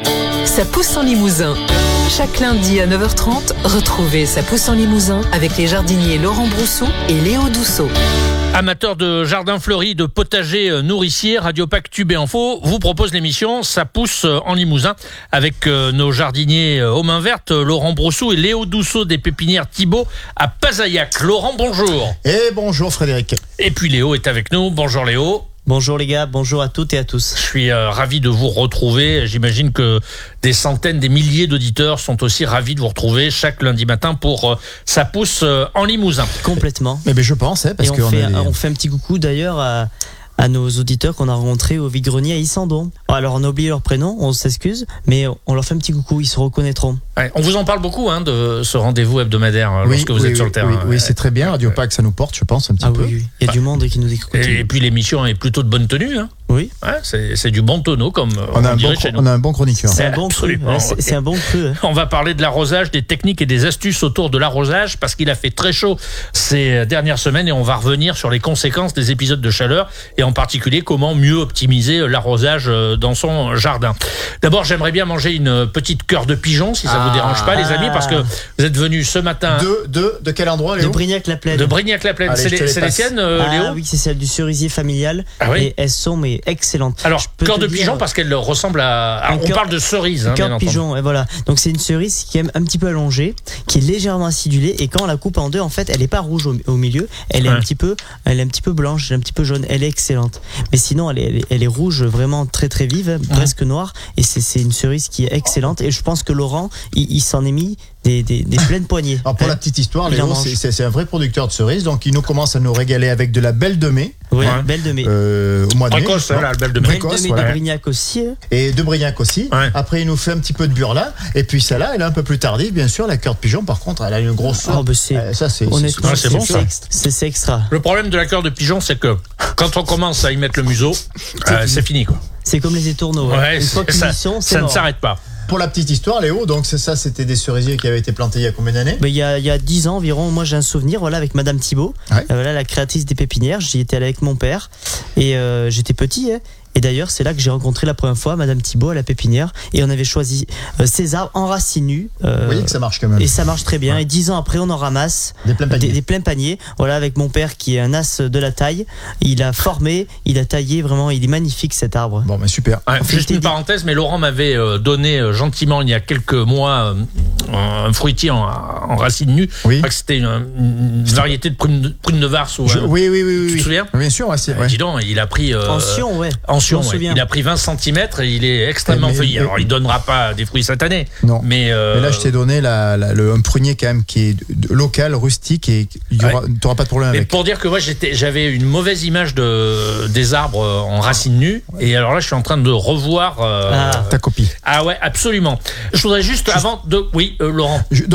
[SPEAKER 2] Ça pousse en Limousin. Chaque lundi à neuf heures trente, retrouvez Ça pousse en Limousin avec les jardiniers Laurent Brousseau et Léo Dousseau.
[SPEAKER 1] Amateurs de jardins fleuris, de potagers nourriciers, Radio Pack Tube et Info vous propose l'émission Ça pousse en Limousin avec nos jardiniers aux mains vertes, Laurent Brousseau et Léo Dousseau des pépinières Thibault à Pazaillac. Laurent, bonjour.
[SPEAKER 14] Et bonjour Frédéric.
[SPEAKER 1] Et puis Léo est avec nous. Bonjour Léo.
[SPEAKER 15] Bonjour les gars, bonjour à toutes et à tous.
[SPEAKER 1] Je suis euh, ravi de vous retrouver. J'imagine que des centaines, des milliers d'auditeurs sont aussi ravis de vous retrouver chaque lundi matin pour euh, Ça pousse euh, en Limousin.
[SPEAKER 15] Complètement.
[SPEAKER 14] Mais ben je pense, hein, parce
[SPEAKER 15] et on,
[SPEAKER 14] qu'on
[SPEAKER 15] fait,
[SPEAKER 14] a des...
[SPEAKER 15] on fait un petit coucou d'ailleurs à, à nos auditeurs qu'on a rencontrés au Vide-Grenier à Issandon. Alors on a oublié leur prénom, on s'excuse, mais on leur fait un petit coucou, ils se reconnaîtront.
[SPEAKER 1] Ouais, on vous en parle beaucoup hein, de ce rendez-vous hebdomadaire oui, lorsque vous
[SPEAKER 14] oui,
[SPEAKER 1] êtes
[SPEAKER 14] oui,
[SPEAKER 1] sur le terrain.
[SPEAKER 14] Oui, oui c'est très bien. Radio Pack, ça nous porte, je pense, un petit
[SPEAKER 15] ah,
[SPEAKER 14] peu.
[SPEAKER 15] Oui, oui. Il y a du monde qui nous écoute.
[SPEAKER 1] Et, et puis l'émission est plutôt de bonne tenue. Hein.
[SPEAKER 15] Oui.
[SPEAKER 1] Ouais, c'est, c'est du bon tonneau, comme on,
[SPEAKER 14] on, a
[SPEAKER 1] on dirait
[SPEAKER 14] bon,
[SPEAKER 1] chez nous.
[SPEAKER 14] On a un bon chroniqueur.
[SPEAKER 15] C'est un bon cru. Ouais, c'est, c'est un bon cru. Hein.
[SPEAKER 1] On va parler de l'arrosage, des techniques et des astuces autour de l'arrosage, parce qu'il a fait très chaud ces dernières semaines et on va revenir sur les conséquences des épisodes de chaleur et en particulier comment mieux optimiser l'arrosage dans son jardin. D'abord, j'aimerais bien manger une petite cœur de pigeon, si ça ah, vous dérange pas, les amis, parce que vous êtes venus ce matin.
[SPEAKER 14] De, de, de quel endroit, Léo?
[SPEAKER 15] De Brignac-la-Plaine.
[SPEAKER 1] De Brignac-la-Plaine. Allez, c'est les, c'est les tiennes, euh,
[SPEAKER 15] ah,
[SPEAKER 1] Léo?
[SPEAKER 15] Oui, c'est celle du cerisier familial.
[SPEAKER 1] Ah, oui.
[SPEAKER 15] Et elles sont mais excellentes.
[SPEAKER 1] Alors, cœur de dire... pigeon, parce qu'elle ressemble à. Alors, on coeur... parle de cerise. Hein,
[SPEAKER 15] cœur de pigeon, et voilà. Donc, c'est une cerise qui est un petit peu allongée, qui est légèrement acidulée, et quand on la coupe en deux, en fait, elle n'est pas rouge au, au milieu, elle est ouais. un petit peu, elle est un petit peu blanche, un petit peu jaune. Elle est excellente. Mais sinon, elle est, elle est, elle est rouge, vraiment très très vive, ouais. presque noire, et c'est, c'est une cerise qui est excellente. Et je pense que Laurent, il, il s'en est mis des, des, des pleines poignées.
[SPEAKER 14] Alors pour hein, la petite histoire, Léo, c'est, c'est, c'est un vrai producteur de cerises, donc il nous commence à nous régaler avec de la belle de mai.
[SPEAKER 15] Oui, ouais. belle de mai.
[SPEAKER 14] Euh, au mois de
[SPEAKER 1] Précoce,
[SPEAKER 14] mai.
[SPEAKER 1] Hein, la belle de mai.
[SPEAKER 15] Précoce, de, mai
[SPEAKER 14] voilà.
[SPEAKER 15] de Brignac aussi.
[SPEAKER 14] Et de Brignac aussi. Ouais. Après, il nous fait un petit peu de burlin. Et puis celle-là, elle est un peu plus tardive, bien sûr. La cœur de pigeon, par contre, elle a une grosse.
[SPEAKER 15] Oh, bah c'est,
[SPEAKER 14] euh, ça, c'est,
[SPEAKER 15] honnêtement,
[SPEAKER 1] c'est, c'est, c'est bon,
[SPEAKER 15] c'est,
[SPEAKER 1] ça.
[SPEAKER 15] C'est, c'est extra.
[SPEAKER 1] Le problème de la cœur de pigeon, c'est que quand on commence à y mettre le museau, c'est, euh, fini. c'est fini, quoi.
[SPEAKER 15] C'est comme les étourneaux.
[SPEAKER 1] Ouais,
[SPEAKER 15] ouais. Une fois
[SPEAKER 1] ça,
[SPEAKER 15] qu'ils y sont, c'est
[SPEAKER 1] ça
[SPEAKER 15] mort.
[SPEAKER 1] ne s'arrête pas.
[SPEAKER 14] Pour la petite histoire, Léo, donc c'est ça, c'était des cerisiers qui avaient été plantés il y a combien d'années?
[SPEAKER 15] Ben, il y a il y a dix ans environ. Moi, j'ai un souvenir, voilà, avec Madame Thibault, ouais. euh, voilà, la créatrice des pépinières. J'y étais allé avec mon père et euh, j'étais petit. Hein. Et d'ailleurs, c'est là que j'ai rencontré la première fois Madame Thibault à la pépinière. Et on avait choisi euh, ces arbres en racines nues. Euh,
[SPEAKER 14] Vous voyez que ça marche quand même.
[SPEAKER 15] Et ça marche très bien. Ouais. Et dix ans après, on en ramasse
[SPEAKER 14] des pleins paniers.
[SPEAKER 15] Des, des pleins paniers. Voilà, avec mon père qui est un as de la taille. Il a formé, il a taillé vraiment. Il est magnifique cet arbre.
[SPEAKER 14] Bon, ben super.
[SPEAKER 1] Ouais, juste une parenthèse, mais Laurent m'avait euh, donné euh, gentiment il y a quelques mois euh, un fruitier en, en racines nues.
[SPEAKER 14] Oui.
[SPEAKER 1] Je crois que c'était une, une variété de prune, prune de Vars. Ou,
[SPEAKER 14] Je,
[SPEAKER 1] hein,
[SPEAKER 14] oui, oui, oui.
[SPEAKER 1] Tu
[SPEAKER 14] oui.
[SPEAKER 1] te souviens?
[SPEAKER 14] Bien sûr, ouais, c'est, ouais.
[SPEAKER 1] Dis donc, il a pris. Euh,
[SPEAKER 15] en Sion, ouais.
[SPEAKER 1] En Sion, ouais. Il a pris vingt centimètres et il est extrêmement mais, feuillu. Alors, il donnera pas des fruits cette année.
[SPEAKER 14] Non.
[SPEAKER 1] Mais, euh...
[SPEAKER 14] mais là, je t'ai donné la, la, le, un prunier quand même qui est de, de, local, rustique et tu n'auras ouais. pas de problème
[SPEAKER 1] mais
[SPEAKER 14] avec.
[SPEAKER 1] Pour dire que moi, j'étais, j'avais une mauvaise image de, des arbres en racines nues. Ouais. Et alors là, je suis en train de revoir euh,
[SPEAKER 14] ah, ta copie.
[SPEAKER 1] Ah ouais, absolument. Je voudrais juste, juste... avant de. Oui, euh, Laurent.
[SPEAKER 14] Je, donc,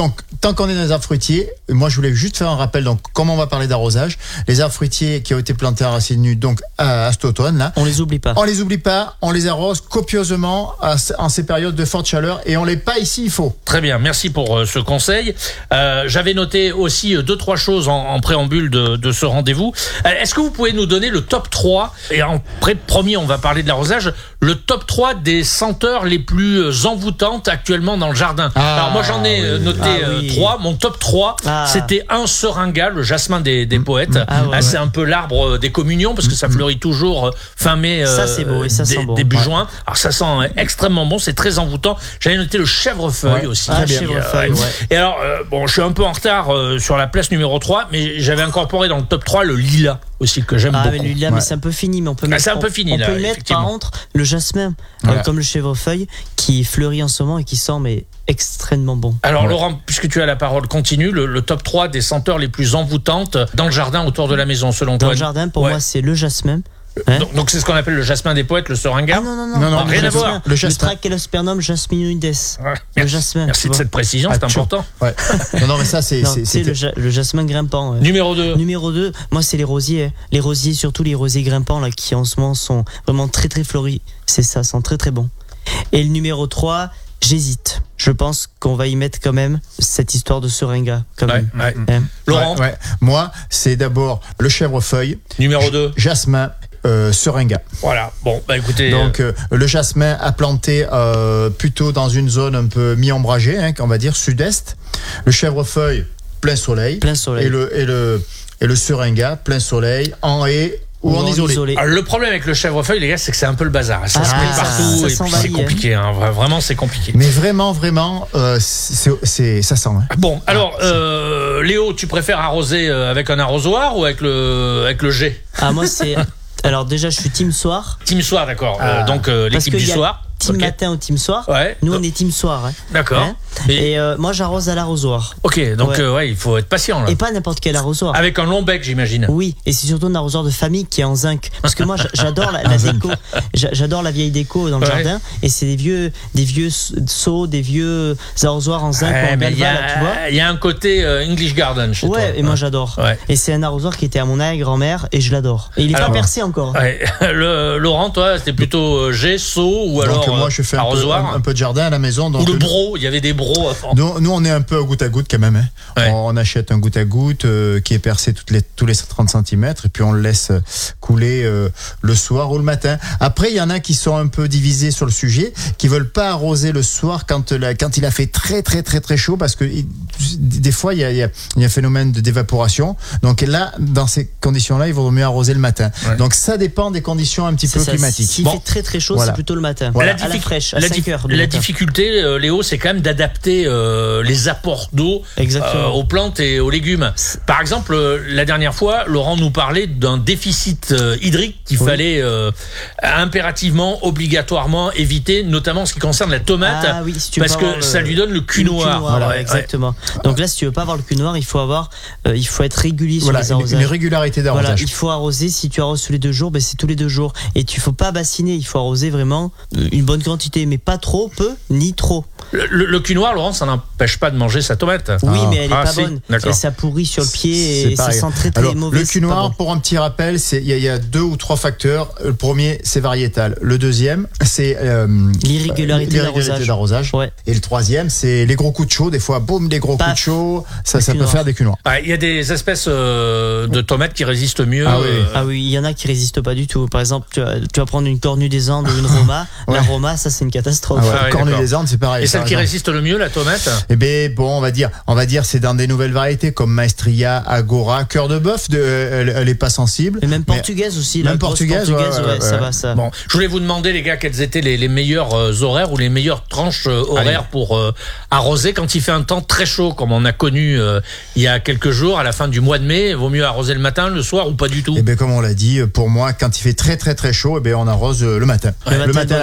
[SPEAKER 14] tant qu'on est dans les arbres fruitiers, moi je voulais juste faire un rappel. Donc, comme on va parler d'arrosage, les arbres fruitiers qui ont été plantés à racines nues, donc à, à cet automne là,
[SPEAKER 15] on les oublie pas.
[SPEAKER 14] On les oublie pas, on les arrose copieusement à, en ces périodes de forte chaleur et on les paille s'il il faut.
[SPEAKER 1] Très bien, merci pour euh, ce conseil. Euh, j'avais noté aussi euh, deux trois choses en, en préambule de, de ce rendez-vous. Euh, est-ce que vous pouvez nous donner le top trois, et en pré- premier on va parler de l'arrosage, le top trois des senteurs les plus envoûtantes actuellement dans le jardin? Ah, alors moi j'en ai oui. noté ah, oui. trois. Mon top trois, ah. c'était un seringa, le jasmin des, des poètes. Ah, ouais, ah, c'est ouais. un peu l'arbre des communions parce que ça fleurit toujours fin mai,
[SPEAKER 15] ça, c'est beau, et ça
[SPEAKER 1] dé,
[SPEAKER 15] sent bon.
[SPEAKER 1] début
[SPEAKER 15] ouais.
[SPEAKER 1] juin. Alors ça sent extrêmement bon, c'est très envoûtant. J'avais noté le chèvrefeuille ouais. aussi.
[SPEAKER 15] Ah, chèvrefeuille, ouais.
[SPEAKER 1] Et alors, euh, bon, je suis un peu en retard euh, sur la place numéro trois, mais j'avais incorporé dans le top trois le lilas aussi, que j'aime
[SPEAKER 15] ah,
[SPEAKER 1] beaucoup.
[SPEAKER 15] Ah, mais le lilas, ouais. mais c'est un peu fini, mais on peut mettre,
[SPEAKER 1] ah, c'est un peu fini,
[SPEAKER 15] on,
[SPEAKER 1] là,
[SPEAKER 15] on peut mettre par contre le jasmin, voilà. euh, comme le chèvrefeuille, qui fleurit en ce moment et qui sent mais extrêmement bon.
[SPEAKER 1] Alors
[SPEAKER 15] ouais.
[SPEAKER 1] Laurent, puisque tu as la parole, continue, le, le top trois des senteurs les plus envoûtantes dans le jardin autour de la maison, selon toi.
[SPEAKER 15] Dans le jardin, pour ouais. moi, c'est le jasmin.
[SPEAKER 1] Hein donc, donc c'est ce qu'on appelle le jasmin des poètes, le seringa.
[SPEAKER 15] Ah non, non, non,
[SPEAKER 14] non, non,
[SPEAKER 1] non rien à voir.
[SPEAKER 14] Le jasmin.
[SPEAKER 15] Le Trachelospermum jasminoides. Ouais. Le jasmin.
[SPEAKER 1] Merci de cette précision, c'est ah, important.
[SPEAKER 14] Ouais. Non, non, mais ça, c'est.
[SPEAKER 15] Non, c'est, c'est le, ja- le jasmin grimpant. Ouais.
[SPEAKER 1] Numéro deux.
[SPEAKER 15] Numéro deux, moi, c'est les rosiers. Hein. Les rosiers, surtout les rosiers grimpants, là, qui en ce moment sont vraiment très, très fleuris. C'est ça, sent très, très bon. Et le numéro trois, j'hésite. Je pense qu'on va y mettre quand même cette histoire de seringa. Quand même.
[SPEAKER 1] Ouais, ouais. Hein. Laurent
[SPEAKER 14] ouais, ouais. Moi, c'est d'abord le chèvrefeuille.
[SPEAKER 1] Numéro deux.
[SPEAKER 14] Jasmin. Euh, seringa.
[SPEAKER 1] Voilà, bon, bah écoutez.
[SPEAKER 14] Donc, euh, le jasmin à planter euh, plutôt dans une zone un peu mi-ombragée, hein, on va dire sud-est. Le chèvrefeuille, plein soleil.
[SPEAKER 15] Plein soleil.
[SPEAKER 14] Et le, et le, et le seringa, plein soleil, en haie ou, ou en, en isolé. isolé.
[SPEAKER 1] Alors, le problème avec le chèvrefeuille, les gars, c'est que c'est un peu le bazar. Ça ah, se met partout ça, ça et puis c'est compliqué. Hein. Vraiment, c'est compliqué.
[SPEAKER 14] Mais vraiment, vraiment, euh, c'est, c'est, ça sent. Hein.
[SPEAKER 1] Bon, alors, euh, Léo, tu préfères arroser avec un arrosoir ou avec le, avec le jet?
[SPEAKER 15] Ah, moi, c'est. Alors déjà, je suis team soir.
[SPEAKER 1] Team soir, d'accord. Ah. Euh, donc euh, l'équipe du soir.
[SPEAKER 15] Team okay. matin ou team soir.
[SPEAKER 1] Ouais.
[SPEAKER 15] Nous, on est team soir. Hein.
[SPEAKER 1] D'accord.
[SPEAKER 15] Hein et, et euh, moi, j'arrose à l'arrosoir.
[SPEAKER 1] Ok, donc ouais. Euh, ouais, il faut être patient là.
[SPEAKER 15] Et pas n'importe quel arrosoir.
[SPEAKER 1] Avec un long bec, j'imagine.
[SPEAKER 15] Oui, et c'est surtout un arrosoir de famille qui est en zinc. Parce que moi, j'adore la, la déco. J'adore la vieille déco dans le ouais. jardin. Et c'est des vieux, des vieux seaux, des vieux arrosoirs en zinc ouais, en galva, là, tu vois.
[SPEAKER 1] Il y a un côté euh, English Garden chez
[SPEAKER 15] ouais,
[SPEAKER 1] toi.
[SPEAKER 15] Et ouais, et moi j'adore. Ouais. Et c'est un arrosoir qui était à mon arrière-grand-mère et je l'adore. Et il est alors, pas percé encore.
[SPEAKER 1] Ouais. Le, Laurent, toi, c'était plutôt jet, seau ou alors
[SPEAKER 14] donc, moi, je fais arrosoir. Un, un peu de jardin à la maison. Donc
[SPEAKER 1] ou le bro, il y avait des bros avant.
[SPEAKER 14] Nous, nous, on est un peu à goutte à goutte quand même. Hein. Ouais. On, on achète un goutte à goutte euh, qui est percé toutes les, tous les trente centimètres et puis on le laisse couler euh, le soir ou le matin. Après, il y en a qui sont un peu divisés sur le sujet, qui veulent pas arroser le soir quand, la, quand il a fait très très très très chaud parce que il, des fois, il y, a, il, y a, il y a un phénomène de d'évaporation. Donc là, dans ces conditions-là, il vaut mieux arroser le matin. Ouais. Donc ça dépend des conditions un petit c'est peu ça, climatiques.
[SPEAKER 15] S'il bon. fait très très chaud, voilà. c'est plutôt le matin.
[SPEAKER 1] Voilà.
[SPEAKER 15] À la fraîche, à
[SPEAKER 1] la
[SPEAKER 15] cinq heures.
[SPEAKER 1] La difficulté, euh, Léo, c'est quand même d'adapter euh, les apports d'eau euh, aux plantes et aux légumes. Par exemple, euh, la dernière fois, Laurent nous parlait d'un déficit euh, hydrique qu'il oui. fallait euh, impérativement, obligatoirement éviter, notamment en ce qui concerne la tomate,
[SPEAKER 15] ah, oui, si tu
[SPEAKER 1] parce que
[SPEAKER 15] le,
[SPEAKER 1] ça lui donne le cul
[SPEAKER 15] le
[SPEAKER 1] noir.
[SPEAKER 15] Cul noir voilà, ouais, exactement. Ouais. Donc là, si tu veux pas avoir le cul noir, il faut avoir, euh, il faut être régulier
[SPEAKER 14] voilà,
[SPEAKER 15] sur les arrosages.
[SPEAKER 14] Une régularité d'arrosage.
[SPEAKER 15] Voilà, il faut arroser. Si tu arroses tous les deux jours, ben c'est tous les deux jours. Et tu faut pas bassiner. Il faut arroser vraiment une bonne quantité, mais pas trop, peu, ni trop.
[SPEAKER 1] Le, le, le cul noir, Laurent, ça n'empêche pas de manger sa tomate.
[SPEAKER 15] Oui, ah. mais elle est
[SPEAKER 1] ah,
[SPEAKER 15] pas
[SPEAKER 1] si.
[SPEAKER 15] bonne.
[SPEAKER 1] D'accord.
[SPEAKER 15] Et ça pourrit sur le pied et ça sent très très
[SPEAKER 14] Alors,
[SPEAKER 15] mauvais.
[SPEAKER 14] Le cul noir, bon. Pour un petit rappel, c'est il y, y a deux ou trois facteurs. Le premier, c'est variétal. Le deuxième, c'est euh,
[SPEAKER 15] l'irrégularité,
[SPEAKER 14] l'irrégularité d'arrosage. d'arrosage.
[SPEAKER 15] Ouais.
[SPEAKER 14] Et le troisième, c'est les gros coups de chaud. Des fois, boum, des gros Paf. coups de chaud. Ça, ça peut noir. faire des culs noirs.
[SPEAKER 1] Il ah, y a des espèces euh, de tomates qui résistent mieux.
[SPEAKER 15] Ah oui, euh... ah oui, il y en a qui résistent pas du tout. Par exemple, tu vas, tu vas prendre une cornue des Andes ou une Roma. ouais. La Roma, ça c'est une catastrophe.
[SPEAKER 14] Ah ouais, ah, cornue des Andes, c'est pareil.
[SPEAKER 1] Et celle qui résiste le mieux, la tomate?
[SPEAKER 14] Eh ben bon, on va dire, on va dire, c'est dans des nouvelles variétés comme Maestria, Agora, Cœur de Bœuf. De, elle, elle est pas sensible.
[SPEAKER 15] Et même portugaise aussi.
[SPEAKER 14] Même portugaise,
[SPEAKER 15] portugaise ouais, ouais, ouais, ça
[SPEAKER 14] ouais.
[SPEAKER 15] va ça.
[SPEAKER 1] Bon, je voulais vous demander les gars, quels étaient les, les meilleurs euh, horaires ou les meilleures tranches euh, horaires Allez. pour euh, arroser quand il fait un temps très chaud, comme on a connu euh, il y a quelques jours, à la fin du mois de mai. Vaut mieux arroser le matin, le soir ou pas du tout?
[SPEAKER 14] Eh ben comme on l'a dit, pour moi, quand il fait très très très chaud, eh ben on arrose le matin.
[SPEAKER 15] Ouais,
[SPEAKER 14] le matin à la fraîche, mais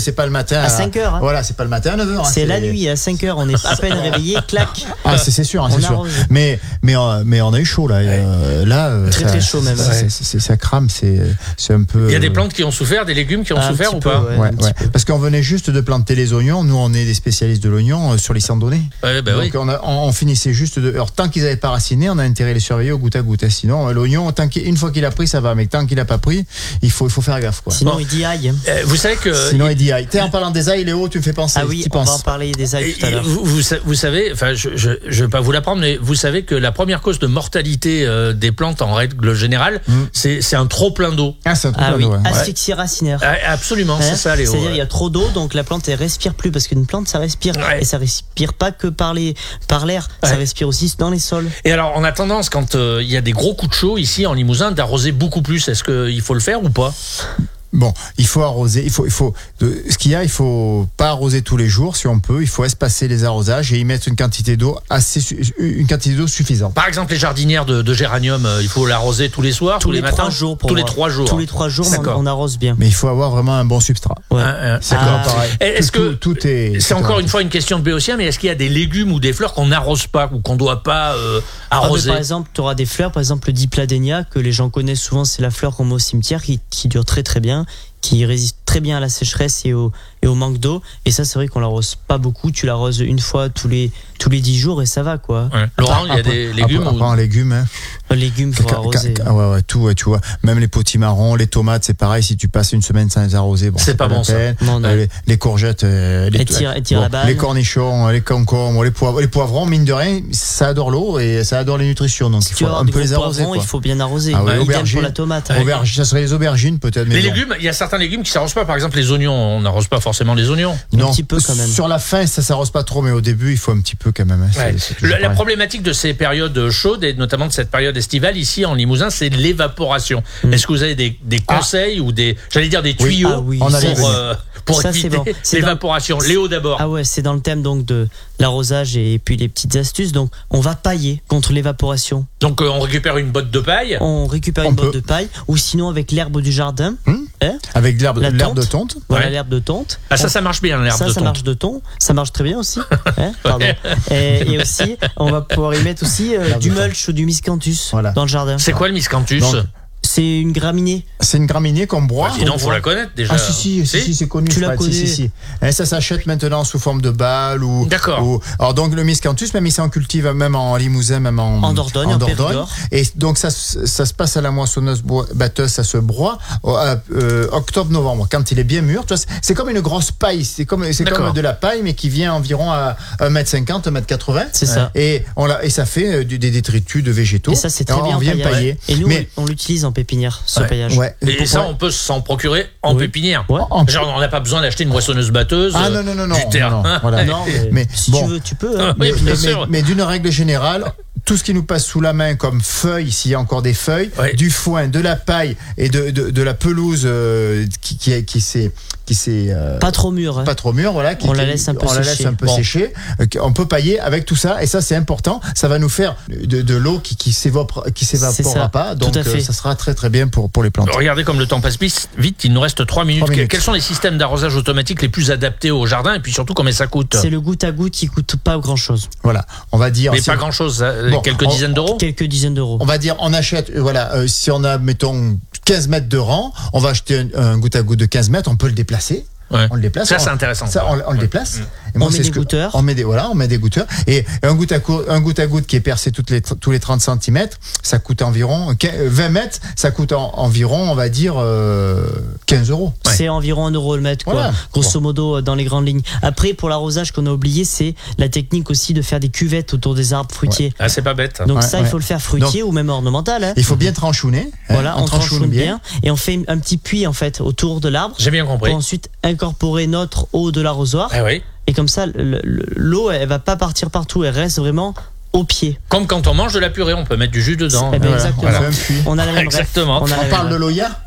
[SPEAKER 14] c'est pas le matin
[SPEAKER 15] à cinq heures. Hein.
[SPEAKER 14] Voilà, c'est pas le matin à neuf heures. Hein,
[SPEAKER 15] c'est, c'est la nuit à cinq heures. On est à peine réveillé, clac.
[SPEAKER 14] Ah, c'est, c'est sûr, hein, c'est sûr. Mais, mais, mais on a eu chaud là. Ouais. Euh, là
[SPEAKER 15] très
[SPEAKER 14] ça,
[SPEAKER 15] très chaud même.
[SPEAKER 14] Ça, c'est, c'est, ça crame, c'est, c'est un peu.
[SPEAKER 1] Il y a des plantes qui ont souffert, des légumes qui ont
[SPEAKER 15] un
[SPEAKER 1] souffert ou
[SPEAKER 15] peu,
[SPEAKER 1] pas
[SPEAKER 15] ouais,
[SPEAKER 14] ouais, ouais. Parce qu'on venait juste de planter les oignons. Nous, on est des spécialistes de l'oignon euh, sur les sandonnées.
[SPEAKER 1] Ouais, bah
[SPEAKER 14] Donc
[SPEAKER 1] oui.
[SPEAKER 14] on, a, on, on finissait juste de. Alors tant qu'ils n'avaient pas raciné, on a intérêt à les surveiller au goutte à goutte. Hein. Sinon, l'oignon, tant qu'une fois qu'il a pris, ça va. Mais tant qu'il n'a pas pris, il faut, il faut faire gaffe. Quoi.
[SPEAKER 15] Sinon,
[SPEAKER 14] bon.
[SPEAKER 15] il dit aïe.
[SPEAKER 1] Euh, vous savez que.
[SPEAKER 14] Sinon, il dit aïe. T'es en parlant des aïe, Léo, tu me fais penser.
[SPEAKER 15] Ah oui, on
[SPEAKER 14] penses.
[SPEAKER 15] va en parler des aïe tout à l'heure.
[SPEAKER 1] Vous, vous, vous savez, enfin, je ne vais pas vous l'apprendre, mais vous savez que la première cause de mortalité euh, des plantes en règle générale, mm. c'est, c'est un trop plein d'eau.
[SPEAKER 14] Ah, c'est un trop
[SPEAKER 15] ah
[SPEAKER 14] plein
[SPEAKER 15] oui,
[SPEAKER 14] d'eau. Ouais.
[SPEAKER 15] Asphyxie racinaire.
[SPEAKER 1] Ah, absolument, hein, c'est ça, Léo.
[SPEAKER 15] C'est-à-dire, il y a trop d'eau, donc la plante, elle respire plus, parce qu'une plante, ça respire.
[SPEAKER 1] Ouais.
[SPEAKER 15] Et ça respire pas que par, les, par l'air, ouais. ça respire aussi dans les sols.
[SPEAKER 1] Et alors, on a tendance, quand il euh, y a des gros coups de chaud ici en Limousin, d'arroser beaucoup plus. Est-ce qu'il faut le faire ou pas ?
[SPEAKER 14] Bon, il faut arroser, il faut, il faut, de, ce qu'il y a, il faut pas arroser tous les jours si on peut, il faut espacer les arrosages et y mettre une quantité d'eau assez, une quantité d'eau suffisante.
[SPEAKER 1] Par exemple, les jardinières de, de géranium, euh, il faut l'arroser tous les soirs, tous, tous les, les matins,
[SPEAKER 15] jours pour
[SPEAKER 1] tous
[SPEAKER 15] moi.
[SPEAKER 1] les trois jours.
[SPEAKER 15] Tous les trois jours, on, on arrose bien.
[SPEAKER 14] Mais il faut avoir vraiment un bon substrat.
[SPEAKER 15] Ouais.
[SPEAKER 1] Ah,
[SPEAKER 14] c'est
[SPEAKER 15] ah,
[SPEAKER 14] pareil.
[SPEAKER 1] Est-ce
[SPEAKER 14] tout,
[SPEAKER 1] que
[SPEAKER 14] tout, tout est,
[SPEAKER 1] c'est encore une fois une question de béotien, mais est-ce qu'il y a des légumes ou des fleurs qu'on n'arrose pas ou qu'on doit pas euh, arroser ?
[SPEAKER 15] ah, Par exemple, tu auras des fleurs, par exemple le dipladénia que les gens connaissent souvent, c'est la fleur qu'on met au cimetière qui, qui dure très très bien, qui résiste très bien à la sécheresse et au, et au manque d'eau. Et ça, c'est vrai qu'on l'arrose pas beaucoup. Tu l'arroses une fois tous les, tous les dix jours et ça va, quoi.
[SPEAKER 1] Ouais. Laurent, il y a des légumes
[SPEAKER 14] après,
[SPEAKER 1] ou...
[SPEAKER 14] après, en légumes, hein.
[SPEAKER 15] Un légume, faut arroser.
[SPEAKER 14] Ouais, ouais, tout, ouais, tu vois. Même les potimarrons, les tomates, c'est pareil. Si tu passes une semaine sans les arroser, bon,
[SPEAKER 1] c'est, c'est pas, pas bon ça.
[SPEAKER 15] Non, non.
[SPEAKER 14] Euh, les, les courgettes, euh, les,
[SPEAKER 15] tire, tire bon,
[SPEAKER 14] les cornichons, les concombres, les poivrons, les poivrons, mine de rien, ça adore l'eau et ça adore les nutritions. Donc
[SPEAKER 15] si
[SPEAKER 14] il faut un peu les arroser.
[SPEAKER 15] Il faut bien arroser.
[SPEAKER 14] Ah ouais,
[SPEAKER 15] aubergine, pour la tomate.
[SPEAKER 14] Hein. Aubergine, ça serait les aubergines peut-être. Mais
[SPEAKER 1] les
[SPEAKER 14] bon.
[SPEAKER 1] légumes, il y a certains légumes qui s'arrosent pas. Par exemple, les oignons, on n'arrose pas forcément les oignons.
[SPEAKER 14] Non,
[SPEAKER 15] un petit peu quand même.
[SPEAKER 14] Sur la fin, ça s'arrose pas trop, mais au début, il faut un petit peu quand même. Hein.
[SPEAKER 1] Ouais. C'est, c'est la, la problématique de ces périodes chaudes et notamment de cette période estivale ici en Limousin, c'est l'évaporation. Mmh. Est-ce que vous avez des, des conseils ah. ou des, j'allais dire des tuyaux
[SPEAKER 15] oui.
[SPEAKER 1] Ah oui,
[SPEAKER 15] pour,
[SPEAKER 1] pour, euh, pour
[SPEAKER 15] ça,
[SPEAKER 1] éviter
[SPEAKER 15] c'est bon. c'est
[SPEAKER 1] l'évaporation?
[SPEAKER 15] Dans...
[SPEAKER 1] Léo d'abord.
[SPEAKER 15] Ah ouais, c'est dans le thème donc de l'arrosage et puis les petites astuces. Donc, on va pailler contre l'évaporation.
[SPEAKER 1] Donc, euh, on récupère une botte de paille.
[SPEAKER 15] On récupère
[SPEAKER 14] on
[SPEAKER 15] une
[SPEAKER 14] peut.
[SPEAKER 15] botte de paille, ou sinon avec l'herbe du jardin.
[SPEAKER 14] Mmh. Hein avec l'herbe,
[SPEAKER 15] La
[SPEAKER 14] l'herbe
[SPEAKER 15] tonte.
[SPEAKER 14] de tonte.
[SPEAKER 15] Voilà,
[SPEAKER 1] ouais.
[SPEAKER 15] l'herbe de tonte.
[SPEAKER 1] Ah, ça, ça marche bien, l'herbe
[SPEAKER 15] ça,
[SPEAKER 1] de
[SPEAKER 15] ça
[SPEAKER 1] tonte.
[SPEAKER 15] Ça marche de tonte. Ça marche très bien aussi. hein Pardon. et, et aussi, on va pouvoir y mettre aussi euh, du mulch ou du miscanthus voilà. dans le jardin.
[SPEAKER 1] C'est quoi le miscanthus?
[SPEAKER 15] Donc, c'est une graminée.
[SPEAKER 14] C'est une graminée qu'on broie.
[SPEAKER 1] Bah, sinon, il faut la connaître déjà.
[SPEAKER 14] Ah, si, si, si, si c'est connu.
[SPEAKER 15] Tu la connais.
[SPEAKER 14] Si, si, si. Et ça s'achète maintenant sous forme de balles ou.
[SPEAKER 1] D'accord.
[SPEAKER 14] Ou, alors, donc, le miscanthus, même ici, on cultive même en Limousin, même en.
[SPEAKER 15] En Dordogne, en, en Dordogne.
[SPEAKER 14] Et donc, ça, ça se passe à la moissonneuse batteuse, ça se broie euh, euh, octobre-novembre, quand il est bien mûr. Tu vois, c'est comme une grosse paille. C'est comme, c'est comme de la paille, mais qui vient environ à un mètre cinquante, un mètre quatre-vingts.
[SPEAKER 15] C'est ça.
[SPEAKER 14] Et, on l'a, et ça fait des détritus de végétaux.
[SPEAKER 15] Et ça, c'est très
[SPEAKER 14] on
[SPEAKER 15] bien
[SPEAKER 14] vient pailler.
[SPEAKER 15] Et nous,
[SPEAKER 14] mais,
[SPEAKER 15] on l'utilise en pépinière, ce
[SPEAKER 14] ouais.
[SPEAKER 15] paillage.
[SPEAKER 14] Ouais.
[SPEAKER 1] Et, et ça, on peut s'en procurer en
[SPEAKER 15] oui.
[SPEAKER 1] pépinière.
[SPEAKER 15] Ouais.
[SPEAKER 1] Genre, on n'a pas besoin d'acheter une moissonneuse batteuse.
[SPEAKER 14] Ah non, non, non, non.
[SPEAKER 1] Du terrain.
[SPEAKER 14] Non, voilà.
[SPEAKER 15] non, mais,
[SPEAKER 14] mais
[SPEAKER 15] si
[SPEAKER 14] bon.
[SPEAKER 15] tu veux, tu peux. Hein.
[SPEAKER 14] Mais,
[SPEAKER 1] oui,
[SPEAKER 14] mais,
[SPEAKER 1] mais,
[SPEAKER 14] mais d'une règle générale, tout ce qui nous passe sous la main comme feuilles, s'il y a encore des feuilles,
[SPEAKER 1] oui.
[SPEAKER 14] du foin, de la paille et de, de, de la pelouse euh, qui, qui, qui s'est. Qui s'est euh,
[SPEAKER 15] pas trop mûr. Hein.
[SPEAKER 14] Pas trop mûr, voilà. Qui,
[SPEAKER 15] on
[SPEAKER 14] qui,
[SPEAKER 15] la laisse un peu
[SPEAKER 14] on
[SPEAKER 15] sécher.
[SPEAKER 14] La laisse un peu
[SPEAKER 1] bon.
[SPEAKER 14] sécher. On peut pailler avec tout ça, et ça, c'est important. Ça va nous faire de, de l'eau qui, qui s'évapore, qui s'évaporera pas. Donc, euh, ça sera très, très bien pour, pour les plantes.
[SPEAKER 1] Regardez comme le temps passe vite. Il nous reste trois minutes.
[SPEAKER 14] minutes.
[SPEAKER 1] Quels sont les systèmes d'arrosage automatique les plus adaptés au jardin et puis surtout combien ça coûte?
[SPEAKER 15] C'est le goutte à goutte qui coûte pas grand chose.
[SPEAKER 14] Voilà, on va dire.
[SPEAKER 1] Mais
[SPEAKER 14] si
[SPEAKER 1] pas
[SPEAKER 14] on...
[SPEAKER 1] grand chose,
[SPEAKER 14] bon,
[SPEAKER 1] quelques
[SPEAKER 14] on,
[SPEAKER 1] dizaines d'euros.
[SPEAKER 15] Quelques dizaines d'euros.
[SPEAKER 14] On va dire, on achète, voilà, euh, si on a, mettons, quinze mètres de rang, on va acheter un, un goutte à goutte de quinze mètres, on peut le déplacer.
[SPEAKER 1] Ouais.
[SPEAKER 14] On le déplace.
[SPEAKER 1] Ça,
[SPEAKER 14] on,
[SPEAKER 1] c'est intéressant.
[SPEAKER 14] Ça, on, on le déplace.
[SPEAKER 1] Mmh.
[SPEAKER 14] Et moi,
[SPEAKER 15] on met des
[SPEAKER 14] ce que,
[SPEAKER 15] goûteurs.
[SPEAKER 14] On met des, voilà, on met des goûteurs. Et un goutte à, un goutte à goutte qui est percé toutes les, tous les trente centimètres, ça coûte environ, vingt mètres, ça coûte en, environ, on va dire, euh, quinze euros.
[SPEAKER 15] Ouais. C'est environ un euro le mètre, quoi. Voilà. Grosso bon. modo, dans les grandes lignes. Après, pour l'arrosage qu'on a oublié, c'est la technique aussi de faire des cuvettes autour des arbres fruitiers.
[SPEAKER 1] Ouais. Ah, c'est pas bête.
[SPEAKER 15] Donc
[SPEAKER 14] ouais,
[SPEAKER 15] ça,
[SPEAKER 14] ouais.
[SPEAKER 15] il faut le faire fruitier Donc, ou même ornemental. Hein.
[SPEAKER 14] Il faut bien tranchouner.
[SPEAKER 15] Voilà,
[SPEAKER 14] hein,
[SPEAKER 15] on, on tranchonne bien. bien. Et on fait un petit puits, en fait, autour de l'arbre.
[SPEAKER 1] J'ai bien compris.
[SPEAKER 15] Pour ensuite incorporer notre eau de l'arrosoir.
[SPEAKER 1] Ah oui.
[SPEAKER 15] Et comme ça, l'eau, elle va pas partir partout, elle reste vraiment au pied.
[SPEAKER 1] Comme quand on mange de la purée, on peut mettre du jus dedans.
[SPEAKER 15] Eh ben, voilà. Exactement.
[SPEAKER 14] Voilà.
[SPEAKER 15] On a la même
[SPEAKER 1] Exactement.
[SPEAKER 15] On,
[SPEAKER 14] on parle de l'Oya.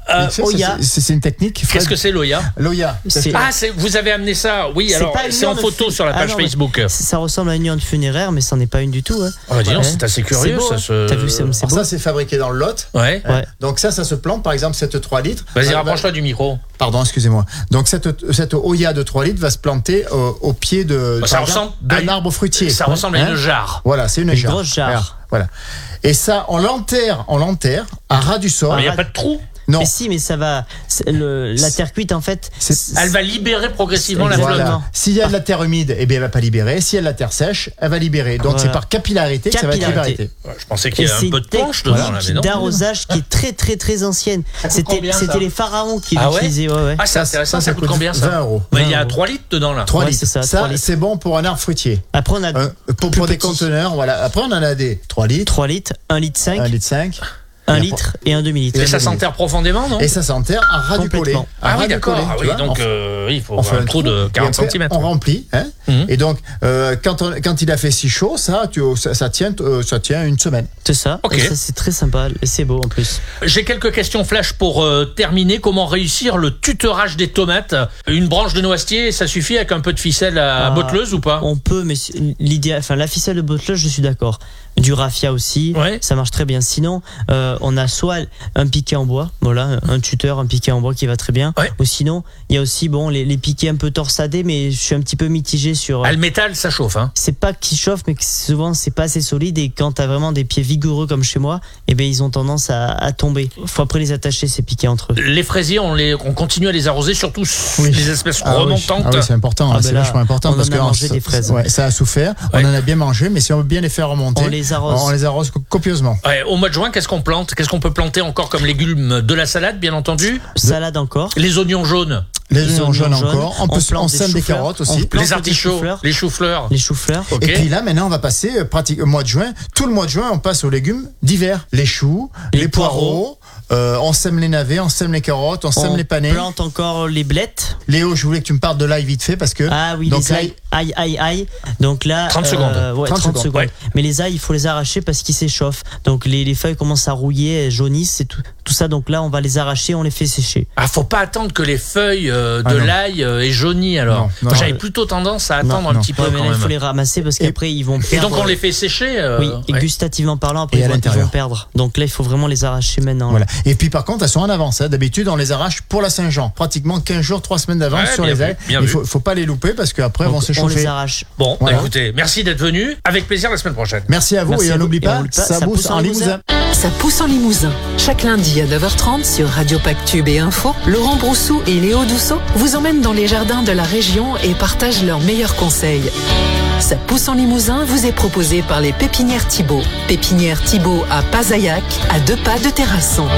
[SPEAKER 1] Euh,
[SPEAKER 14] Ça,
[SPEAKER 15] Oya.
[SPEAKER 14] c'est- C'est une technique. Fred.
[SPEAKER 1] Qu'est-ce que c'est l'Oya?
[SPEAKER 14] L'Oya.
[SPEAKER 15] C'est-
[SPEAKER 1] Ah, c'est, vous avez amené ça. Oui,
[SPEAKER 15] C'est
[SPEAKER 1] alors
[SPEAKER 15] pas une
[SPEAKER 1] c'est en
[SPEAKER 15] urne
[SPEAKER 1] photo
[SPEAKER 15] fu-
[SPEAKER 1] sur la
[SPEAKER 15] Ah
[SPEAKER 1] page
[SPEAKER 15] non, mais
[SPEAKER 1] Facebook.
[SPEAKER 15] Ça ressemble à une urne funéraire, mais ça n'est pas une du tout. Hein.
[SPEAKER 1] Ah, dis donc,
[SPEAKER 15] Ouais.
[SPEAKER 1] c'est assez curieux,
[SPEAKER 15] beau,
[SPEAKER 1] ça
[SPEAKER 15] hein.
[SPEAKER 1] se-
[SPEAKER 15] T'as vu, c'est c'est
[SPEAKER 14] Alors
[SPEAKER 15] beau.
[SPEAKER 14] ça, c'est fabriqué dans le Lot.
[SPEAKER 1] Ouais.
[SPEAKER 14] Hein.
[SPEAKER 15] Ouais.
[SPEAKER 14] Donc ça, ça se plante. Par exemple, cette trois litres.
[SPEAKER 1] Vas-y,
[SPEAKER 14] va-
[SPEAKER 1] rapproche-toi du micro.
[SPEAKER 14] Pardon, excusez-moi. Donc cette, cette Oya de trois litres va se planter au, au pied de,
[SPEAKER 1] Ça
[SPEAKER 14] par exemple,
[SPEAKER 1] ressemble à
[SPEAKER 14] d'un
[SPEAKER 1] une-
[SPEAKER 14] arbre fruitier.
[SPEAKER 1] Ça ressemble à une jarre.
[SPEAKER 14] Voilà, c'est une,
[SPEAKER 15] Une
[SPEAKER 14] jarre.
[SPEAKER 15] grosse jarre.
[SPEAKER 14] Regarde, Voilà. Et ça, on l'enterre, on l'enterre à ras du sol.
[SPEAKER 1] Il n'y a pas de trou.
[SPEAKER 14] Non.
[SPEAKER 15] Mais si, mais ça va. c'est le- la terre cuite, en fait.
[SPEAKER 14] C'est-
[SPEAKER 1] Elle va libérer progressivement la
[SPEAKER 15] Exactement.
[SPEAKER 1] flotte.
[SPEAKER 14] Voilà. S'il y a de la terre humide, eh bien, elle va pas libérer. S'il y a de la terre sèche, elle va libérer. Donc
[SPEAKER 15] Voilà.
[SPEAKER 14] c'est par capillarité, que ça va être
[SPEAKER 15] Capillarité.
[SPEAKER 14] libéré.
[SPEAKER 1] Ouais, je pensais qu'il y
[SPEAKER 15] Et
[SPEAKER 1] avait
[SPEAKER 15] c'est
[SPEAKER 1] un peu
[SPEAKER 15] une
[SPEAKER 1] de planche dedans, là, mais
[SPEAKER 15] technique
[SPEAKER 1] non.
[SPEAKER 15] d'arrosage qui est très très très ancienne.
[SPEAKER 1] coûte
[SPEAKER 15] C'était
[SPEAKER 1] combien, ça
[SPEAKER 15] c'était les pharaons qui
[SPEAKER 1] Ah ouais
[SPEAKER 15] l'utilisaient. Ouais, ouais.
[SPEAKER 1] Ah, c'est intéressant, ça, coûte combien ça?
[SPEAKER 14] vingt euros.
[SPEAKER 1] Ouais, Il y a
[SPEAKER 15] vingt euros.
[SPEAKER 1] trois litres dedans là.
[SPEAKER 14] trois
[SPEAKER 15] Ouais,
[SPEAKER 14] litres.
[SPEAKER 15] c'est ça,
[SPEAKER 14] Ça,
[SPEAKER 15] trois litres.
[SPEAKER 14] c'est bon pour un arbre fruitier.
[SPEAKER 15] Après, on a
[SPEAKER 14] Euh, pour
[SPEAKER 15] plus
[SPEAKER 14] pour des
[SPEAKER 15] petit.
[SPEAKER 14] conteneurs, voilà. Après, on en a des trois litres,
[SPEAKER 15] trois litres, un litre cinq,
[SPEAKER 14] un litre cinq.
[SPEAKER 15] un
[SPEAKER 14] Et
[SPEAKER 15] litre et un demi-litre.
[SPEAKER 1] Et ça s'enterre profondément, non?
[SPEAKER 14] Et ça s'enterre à ras du collet.
[SPEAKER 15] Complètement.
[SPEAKER 14] À
[SPEAKER 1] Ah
[SPEAKER 14] ras
[SPEAKER 1] oui,
[SPEAKER 14] du
[SPEAKER 1] d'accord.
[SPEAKER 14] collet,
[SPEAKER 1] Ah
[SPEAKER 14] tu
[SPEAKER 1] oui,
[SPEAKER 14] vois.
[SPEAKER 1] donc
[SPEAKER 14] On fait-
[SPEAKER 1] euh, il faut
[SPEAKER 14] on fait
[SPEAKER 1] un trou de
[SPEAKER 14] et
[SPEAKER 1] quarante
[SPEAKER 14] après,
[SPEAKER 1] centimètres.
[SPEAKER 14] on remplit, hein.
[SPEAKER 1] Mhm.
[SPEAKER 14] Et donc, euh, quand, on- quand il a fait si chaud, ça, tu, ça, ça tient, euh, ça tient une semaine.
[SPEAKER 15] C'est ça.
[SPEAKER 1] Ok.
[SPEAKER 15] Et ça, c'est très sympa. Et c'est beau en plus.
[SPEAKER 1] J'ai quelques questions flash pour euh, terminer. Comment réussir le tutorage des tomates? Une branche de noisetier, ça suffit avec un peu de ficelle à
[SPEAKER 15] Ah,
[SPEAKER 1] botteleuse ou pas?
[SPEAKER 15] On peut, mais l'idéal, enfin, la ficelle de botteleuse, je suis d'accord. Du raffia aussi,
[SPEAKER 1] Ouais.
[SPEAKER 15] ça marche très bien. Sinon, euh, on a soit un piquet en bois, voilà, un tuteur, un piquet en bois qui va très bien.
[SPEAKER 1] Ouais.
[SPEAKER 15] Ou sinon, il y a aussi bon les, les piquets un peu torsadés, mais je suis un petit peu mitigé sur.
[SPEAKER 1] Ah, le métal, ça chauffe, hein?
[SPEAKER 15] C'est pas qu'ils chauffent, mais que souvent c'est pas assez solide. Et quand t'as vraiment des pieds vigoureux comme chez moi, eh ben ils ont tendance à, à tomber. Faut après les attacher ces piquets entre eux.
[SPEAKER 1] Les fraisiers, on, les, on continue à les arroser, surtout les espèces
[SPEAKER 14] Ah oui.
[SPEAKER 1] remontantes.
[SPEAKER 14] Ah oui, c'est important,
[SPEAKER 15] Ah
[SPEAKER 14] hein,
[SPEAKER 15] ben
[SPEAKER 14] c'est
[SPEAKER 15] là,
[SPEAKER 14] vachement important
[SPEAKER 15] on
[SPEAKER 14] parce
[SPEAKER 15] en
[SPEAKER 14] que
[SPEAKER 15] a mangé
[SPEAKER 14] ça-
[SPEAKER 15] des fraises.
[SPEAKER 14] ouais, ça a souffert.
[SPEAKER 1] Ouais.
[SPEAKER 14] On en a bien mangé, mais si on veut bien les faire remonter,
[SPEAKER 15] On les arrose.
[SPEAKER 14] On les arrose co- copieusement.
[SPEAKER 1] Ouais, au mois de juin, qu'est-ce qu'on plante? Qu'est-ce qu'on peut planter encore comme légumes? De la salade, bien entendu.
[SPEAKER 15] Salade encore.
[SPEAKER 1] Les oignons jaunes.
[SPEAKER 14] Les
[SPEAKER 15] Les
[SPEAKER 14] oignons
[SPEAKER 15] oignons
[SPEAKER 14] jaunes
[SPEAKER 15] jaunes.
[SPEAKER 14] encore. On,
[SPEAKER 15] On
[SPEAKER 14] peut
[SPEAKER 15] plante
[SPEAKER 14] on
[SPEAKER 15] des
[SPEAKER 14] sème des
[SPEAKER 15] choux-fleurs.
[SPEAKER 14] carottes
[SPEAKER 15] On
[SPEAKER 14] aussi.
[SPEAKER 15] plante
[SPEAKER 1] Les
[SPEAKER 15] des
[SPEAKER 1] artichauts.
[SPEAKER 15] choux-fleurs.
[SPEAKER 1] Les choux-fleurs.
[SPEAKER 15] Les choux-fleurs.
[SPEAKER 1] Ok.
[SPEAKER 14] Et puis là, maintenant, on va passer euh, pratique, au mois de juin. Tout le mois de juin, on passe aux légumes d'hiver. Les choux, les,
[SPEAKER 15] Les
[SPEAKER 14] poireaux.
[SPEAKER 15] poireaux.
[SPEAKER 14] euh, on sème les navets, on sème les carottes, on sème
[SPEAKER 15] On
[SPEAKER 14] les panais.
[SPEAKER 15] plante encore les blettes.
[SPEAKER 14] Léo, je voulais que tu me parles de l'ail vite fait parce que.
[SPEAKER 15] Ah oui,
[SPEAKER 14] donc
[SPEAKER 15] les
[SPEAKER 14] l'ail-
[SPEAKER 15] ail, ail, ail, ail. Donc là,
[SPEAKER 1] trente secondes.
[SPEAKER 15] ouais,
[SPEAKER 14] trente
[SPEAKER 15] trente
[SPEAKER 14] secondes,
[SPEAKER 15] secondes.
[SPEAKER 1] ouais.
[SPEAKER 15] Mais les ails, il faut les arracher parce qu'ils s'échauffent. Donc les, les feuilles commencent à rouiller, elles jaunissent et tout, tout ça. Donc là, on va les arracher, on les fait sécher.
[SPEAKER 1] Ah, faut pas attendre que les feuilles euh, de
[SPEAKER 14] Ah, non.
[SPEAKER 1] l'ail euh, aient jauni alors.
[SPEAKER 14] Non, non.
[SPEAKER 1] Moi, j'avais plutôt tendance à attendre
[SPEAKER 14] Non,
[SPEAKER 1] un
[SPEAKER 14] non.
[SPEAKER 1] petit peu
[SPEAKER 15] Ouais, mais
[SPEAKER 1] quand
[SPEAKER 15] là, il
[SPEAKER 1] même.
[SPEAKER 15] faut les ramasser parce qu'après, ils vont
[SPEAKER 1] Et
[SPEAKER 15] perdre.
[SPEAKER 1] donc on les fait sécher. euh,
[SPEAKER 15] Oui, et
[SPEAKER 1] ouais.
[SPEAKER 15] gustativement parlant, après,
[SPEAKER 14] Et
[SPEAKER 15] ils
[SPEAKER 14] à
[SPEAKER 15] vont, ils
[SPEAKER 14] l'intérieur.
[SPEAKER 15] vont perdre. Donc là, il faut vraiment les arracher maintenant.
[SPEAKER 14] Voilà. Et puis par contre, elles sont en avance. Hein. D'habitude, on les arrache pour la Saint-Jean. Pratiquement quinze jours, trois semaines d'avance
[SPEAKER 1] Ouais,
[SPEAKER 14] sur
[SPEAKER 1] bien
[SPEAKER 14] les
[SPEAKER 1] vu,
[SPEAKER 14] ailes.
[SPEAKER 1] bien
[SPEAKER 14] Il
[SPEAKER 1] vu.
[SPEAKER 14] faut, faut pas les louper parce qu'après, elles vont
[SPEAKER 15] Donc, on
[SPEAKER 14] s'échauffer.
[SPEAKER 15] les arrache.
[SPEAKER 1] Bon,
[SPEAKER 14] Voilà.
[SPEAKER 1] bah, écoutez, merci d'être venu. Avec plaisir la semaine prochaine.
[SPEAKER 14] Merci à vous
[SPEAKER 15] Merci
[SPEAKER 14] et
[SPEAKER 15] à
[SPEAKER 14] on
[SPEAKER 15] vous.
[SPEAKER 14] n'oublie
[SPEAKER 15] Et on
[SPEAKER 14] pas,
[SPEAKER 15] n'oublie pas,
[SPEAKER 14] ça,
[SPEAKER 15] ça
[SPEAKER 14] pousse
[SPEAKER 15] pousse
[SPEAKER 14] en
[SPEAKER 15] en
[SPEAKER 14] limousin.
[SPEAKER 2] Ça pousse en Limousin. Chaque lundi à neuf heures trente sur Radio Pactube et Info, Laurent Broussou et Léo Dussault vous emmènent dans les jardins de la région et partagent leurs meilleurs conseils. Ça pousse en Limousin vous est proposé par les Pépinières Thibault. Pépinière Thibault à Pazaillac, à deux pas de Terrasson.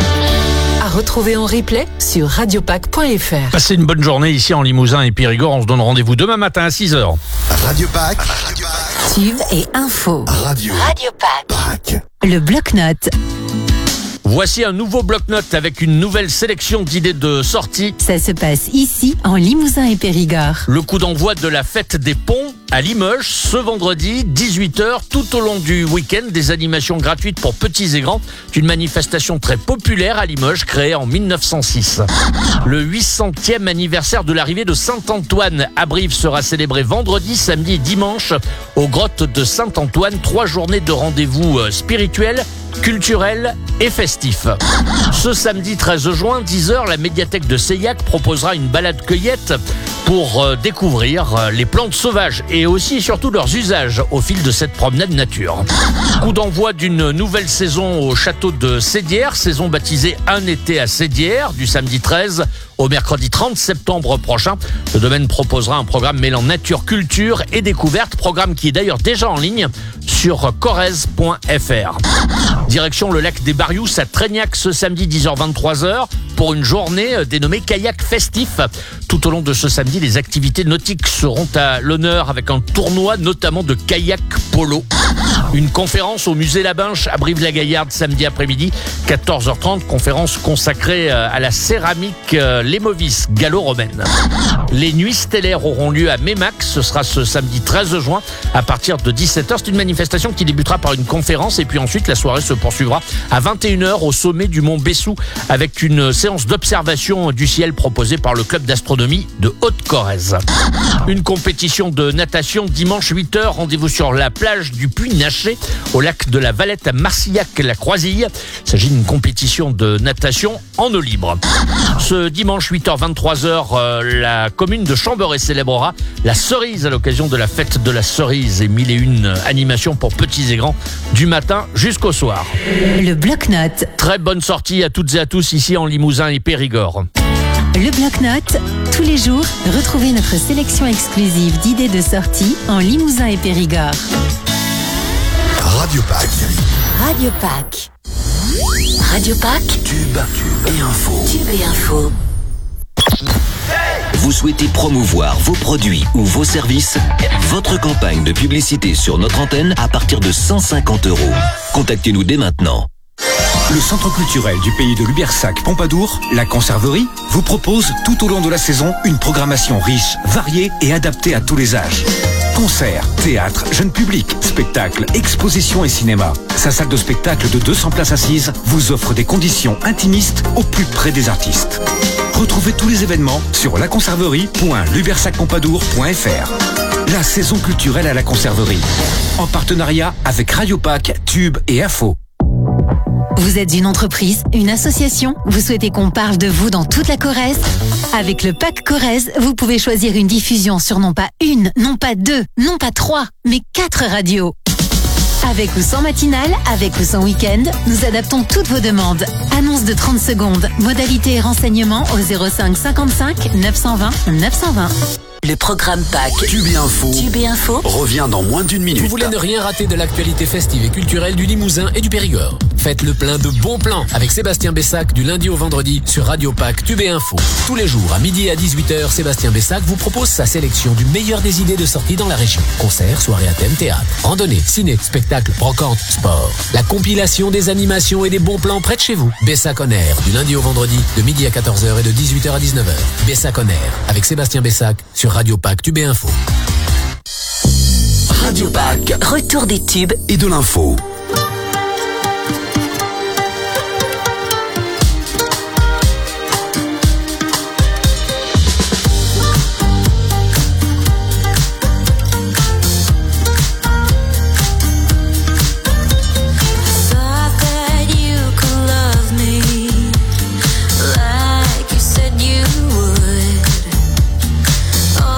[SPEAKER 2] À retrouver en replay sur radiopac point f r.
[SPEAKER 1] Passez une bonne journée ici en Limousin et Périgord. On se donne rendez-vous demain matin à six heures.
[SPEAKER 12] Radio Pack.
[SPEAKER 7] Tube et Info.
[SPEAKER 12] Radio.
[SPEAKER 7] Radio
[SPEAKER 12] Pack.
[SPEAKER 7] Le bloc-notes.
[SPEAKER 1] Voici un nouveau bloc-notes avec une nouvelle sélection d'idées de sortie.
[SPEAKER 7] Ça se passe ici, en Limousin et Périgord.
[SPEAKER 1] Le coup d'envoi de la fête des ponts à Limoges ce vendredi, dix-huit heures, tout au long du week-end, des animations gratuites pour petits et grands, d'une manifestation très populaire à Limoges, créée en mille neuf cent six. Le huit centième anniversaire de l'arrivée de Saint-Antoine à Brive sera célébré vendredi, samedi et dimanche aux grottes de Saint-Antoine. Trois journées de rendez-vous euh, spirituels, culturels et festifs. Ce samedi treize juin, dix heures, la médiathèque de Seillac proposera une balade cueillette pour euh, découvrir euh, les plantes sauvages et aussi et surtout leurs usages au fil de cette promenade nature. Coup d'envoi d'une nouvelle saison au château de Sédières, saison baptisée Un été à Sédières, du samedi treize au mercredi trente septembre prochain. Le domaine proposera un programme mêlant nature, culture et découverte, programme qui est d'ailleurs déjà en ligne sur corrèze point f r. Direction le lac des Barious à Trégnac ce samedi dix heures vingt-trois heures pour une journée dénommée Kayak Festif. Tout au long de ce samedi, les activités nautiques seront à l'honneur avec un tournoi notamment de kayak polo. Une conférence au musée Labinche à Brive-la-Gaillarde samedi après-midi, quatorze heures trente, conférence consacrée à la céramique Lémovis gallo-romaine. Les nuits stellaires auront lieu à Mémac, ce sera ce samedi treize juin à partir de dix-sept heures. C'est une manifestation qui débutera par une conférence et puis ensuite la soirée se poursuivra à vingt et une heures au sommet du mont Bessou avec une séance d'observation du ciel proposée par le club d'astronomie de Haute-Corrèze. Une compétition de natation dimanche huit heures, rendez-vous sur la plage du Puy-Naché au lac de la Valette à Marcillac-la-Croisille. Il s'agit d'une compétition de natation en eau libre. Ce dimanche huit heures vingt-trois heures, euh, la commune de Chamberet célébrera la cerise à l'occasion de la fête de la cerise et mille et une animations pour petits et grands du matin jusqu'au soir.
[SPEAKER 7] Le bloc-notes.
[SPEAKER 1] Très bonne sortie à toutes et à tous ici en Limousin et Périgord.
[SPEAKER 7] Le bloc-notes. Tous les jours, retrouvez notre sélection exclusive d'idées de sortie en Limousin et Périgord.
[SPEAKER 13] Radio Pack.
[SPEAKER 4] Radio Pack. Radio Pack.
[SPEAKER 13] Tube et info.
[SPEAKER 4] Tube et info.
[SPEAKER 5] Vous souhaitez promouvoir vos produits ou vos services? Votre campagne de publicité sur notre antenne à partir de cent cinquante euros. Contactez-nous dès maintenant.
[SPEAKER 16] Le Centre culturel du pays de Lubersac Pompadour, la Conserverie, vous propose tout au long de la saison une programmation riche, variée et adaptée à tous les âges. Concerts, théâtre, jeunes publics, spectacles, expositions et cinéma. Sa salle de spectacle de deux cents places assises vous offre des conditions intimistes au plus près des artistes. Retrouvez tous les événements sur laconserverie point lubersac pompadour point f r. La saison culturelle à la Conserverie. En partenariat avec Radio Pack, Tube et Info.
[SPEAKER 7] Vous êtes une entreprise, une association? Vous souhaitez qu'on parle de vous dans toute la Corrèze? Avec le pack Corrèze, vous pouvez choisir une diffusion sur non pas une, non pas deux, non pas trois, mais quatre radios. Avec ou sans matinale, avec ou sans week-end, nous adaptons toutes vos demandes. Annonce de trente secondes, modalités et renseignements au zéro cinq cinquante-cinq neuf cent vingt neuf cent vingt.
[SPEAKER 4] Le programme Pack.
[SPEAKER 13] Tube et info.
[SPEAKER 4] Tube et info.
[SPEAKER 13] Revient dans moins d'une minute.
[SPEAKER 17] Vous voulez ne rien rater de l'actualité festive et culturelle du Limousin et du Périgord? Faites le plein de bons plans avec Sébastien Bessac du lundi au vendredi sur Radio Pack Tube et info. Tous les jours à midi et à dix-huit heures, Sébastien Bessac vous propose sa sélection du meilleur des idées de sortie dans la région. Concerts, soirées à thème, théâtre, randonnée, ciné, spectacle, brocante, sport. La compilation des animations et des bons plans près de chez vous. Bessac on Air du lundi au vendredi de midi à quatorze heures et de dix-huit heures à dix-neuf heures. Bessac on Air avec Sébastien Bessac sur Radio Pack Tube et info.
[SPEAKER 13] Radio Pack.
[SPEAKER 4] Retour des tubes
[SPEAKER 13] et de l'info.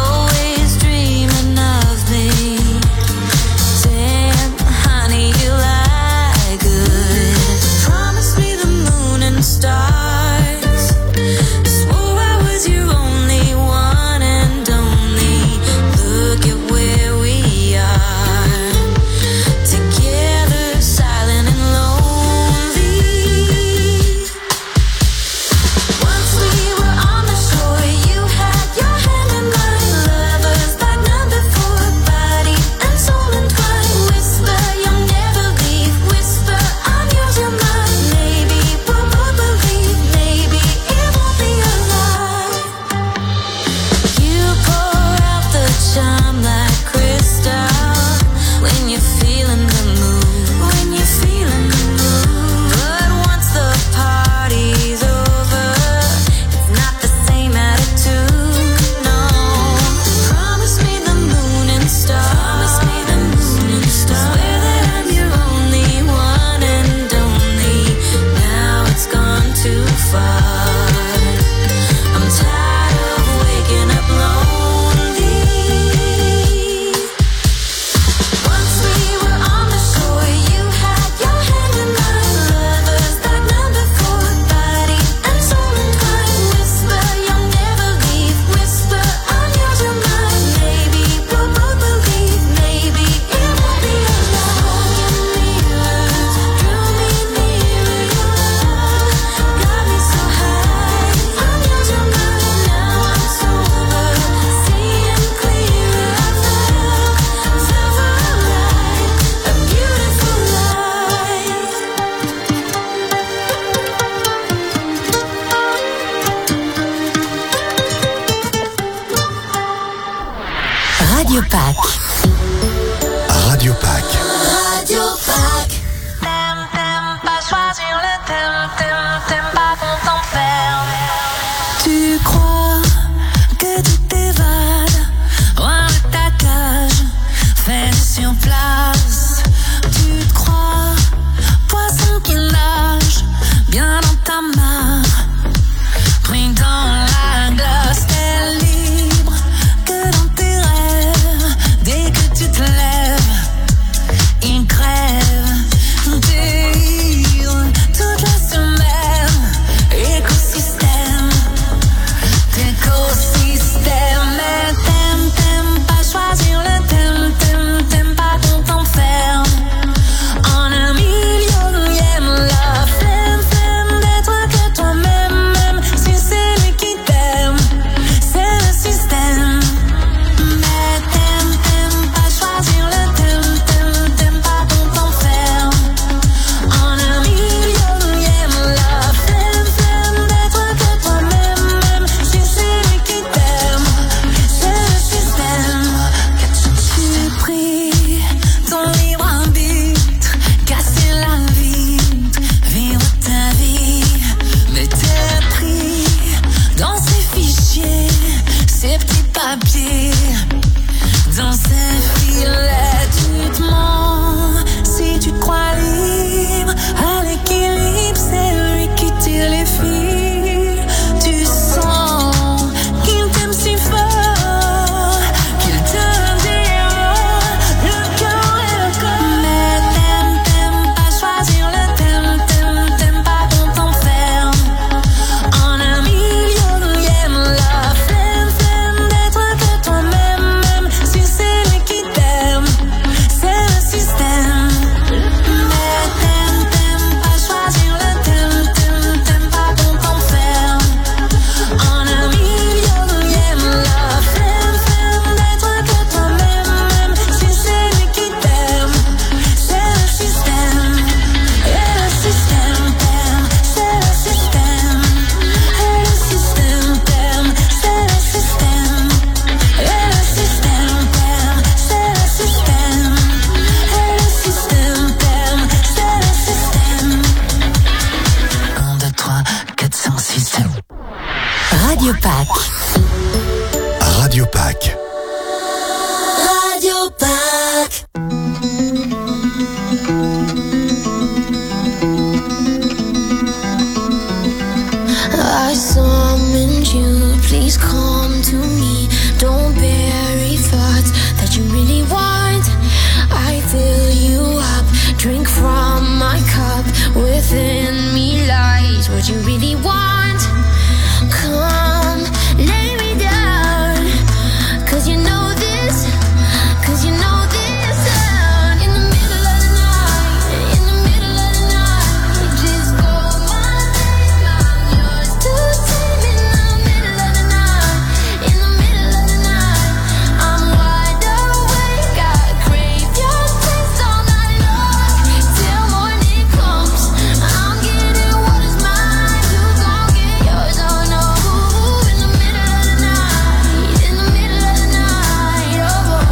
[SPEAKER 18] Honey, you lie. please come to me. Don't bury thoughts that you really want. I fill you up, drink from my cup. Within me lies what you really want. Come, lay me down, cause you know this, cause you know this sound. In the middle of the night, in the middle of the night, just call my name, I'm yours to save. In the middle of the night, in the middle of the night, I'm wide awake, I crave your taste all night long. Till morning comes, I'm getting what is mine, you gon' get yours, oh no. In the middle of the night, in the middle of the night, oh.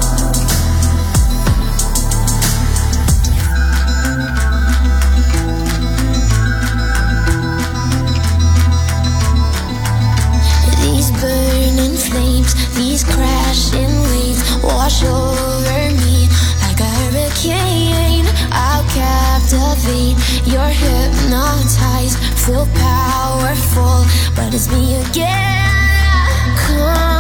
[SPEAKER 18] These burning flames, these crashing waves wash over me like a hurricane. I'll captivate, you're hypnotized, feel powerful, but it's me again. Come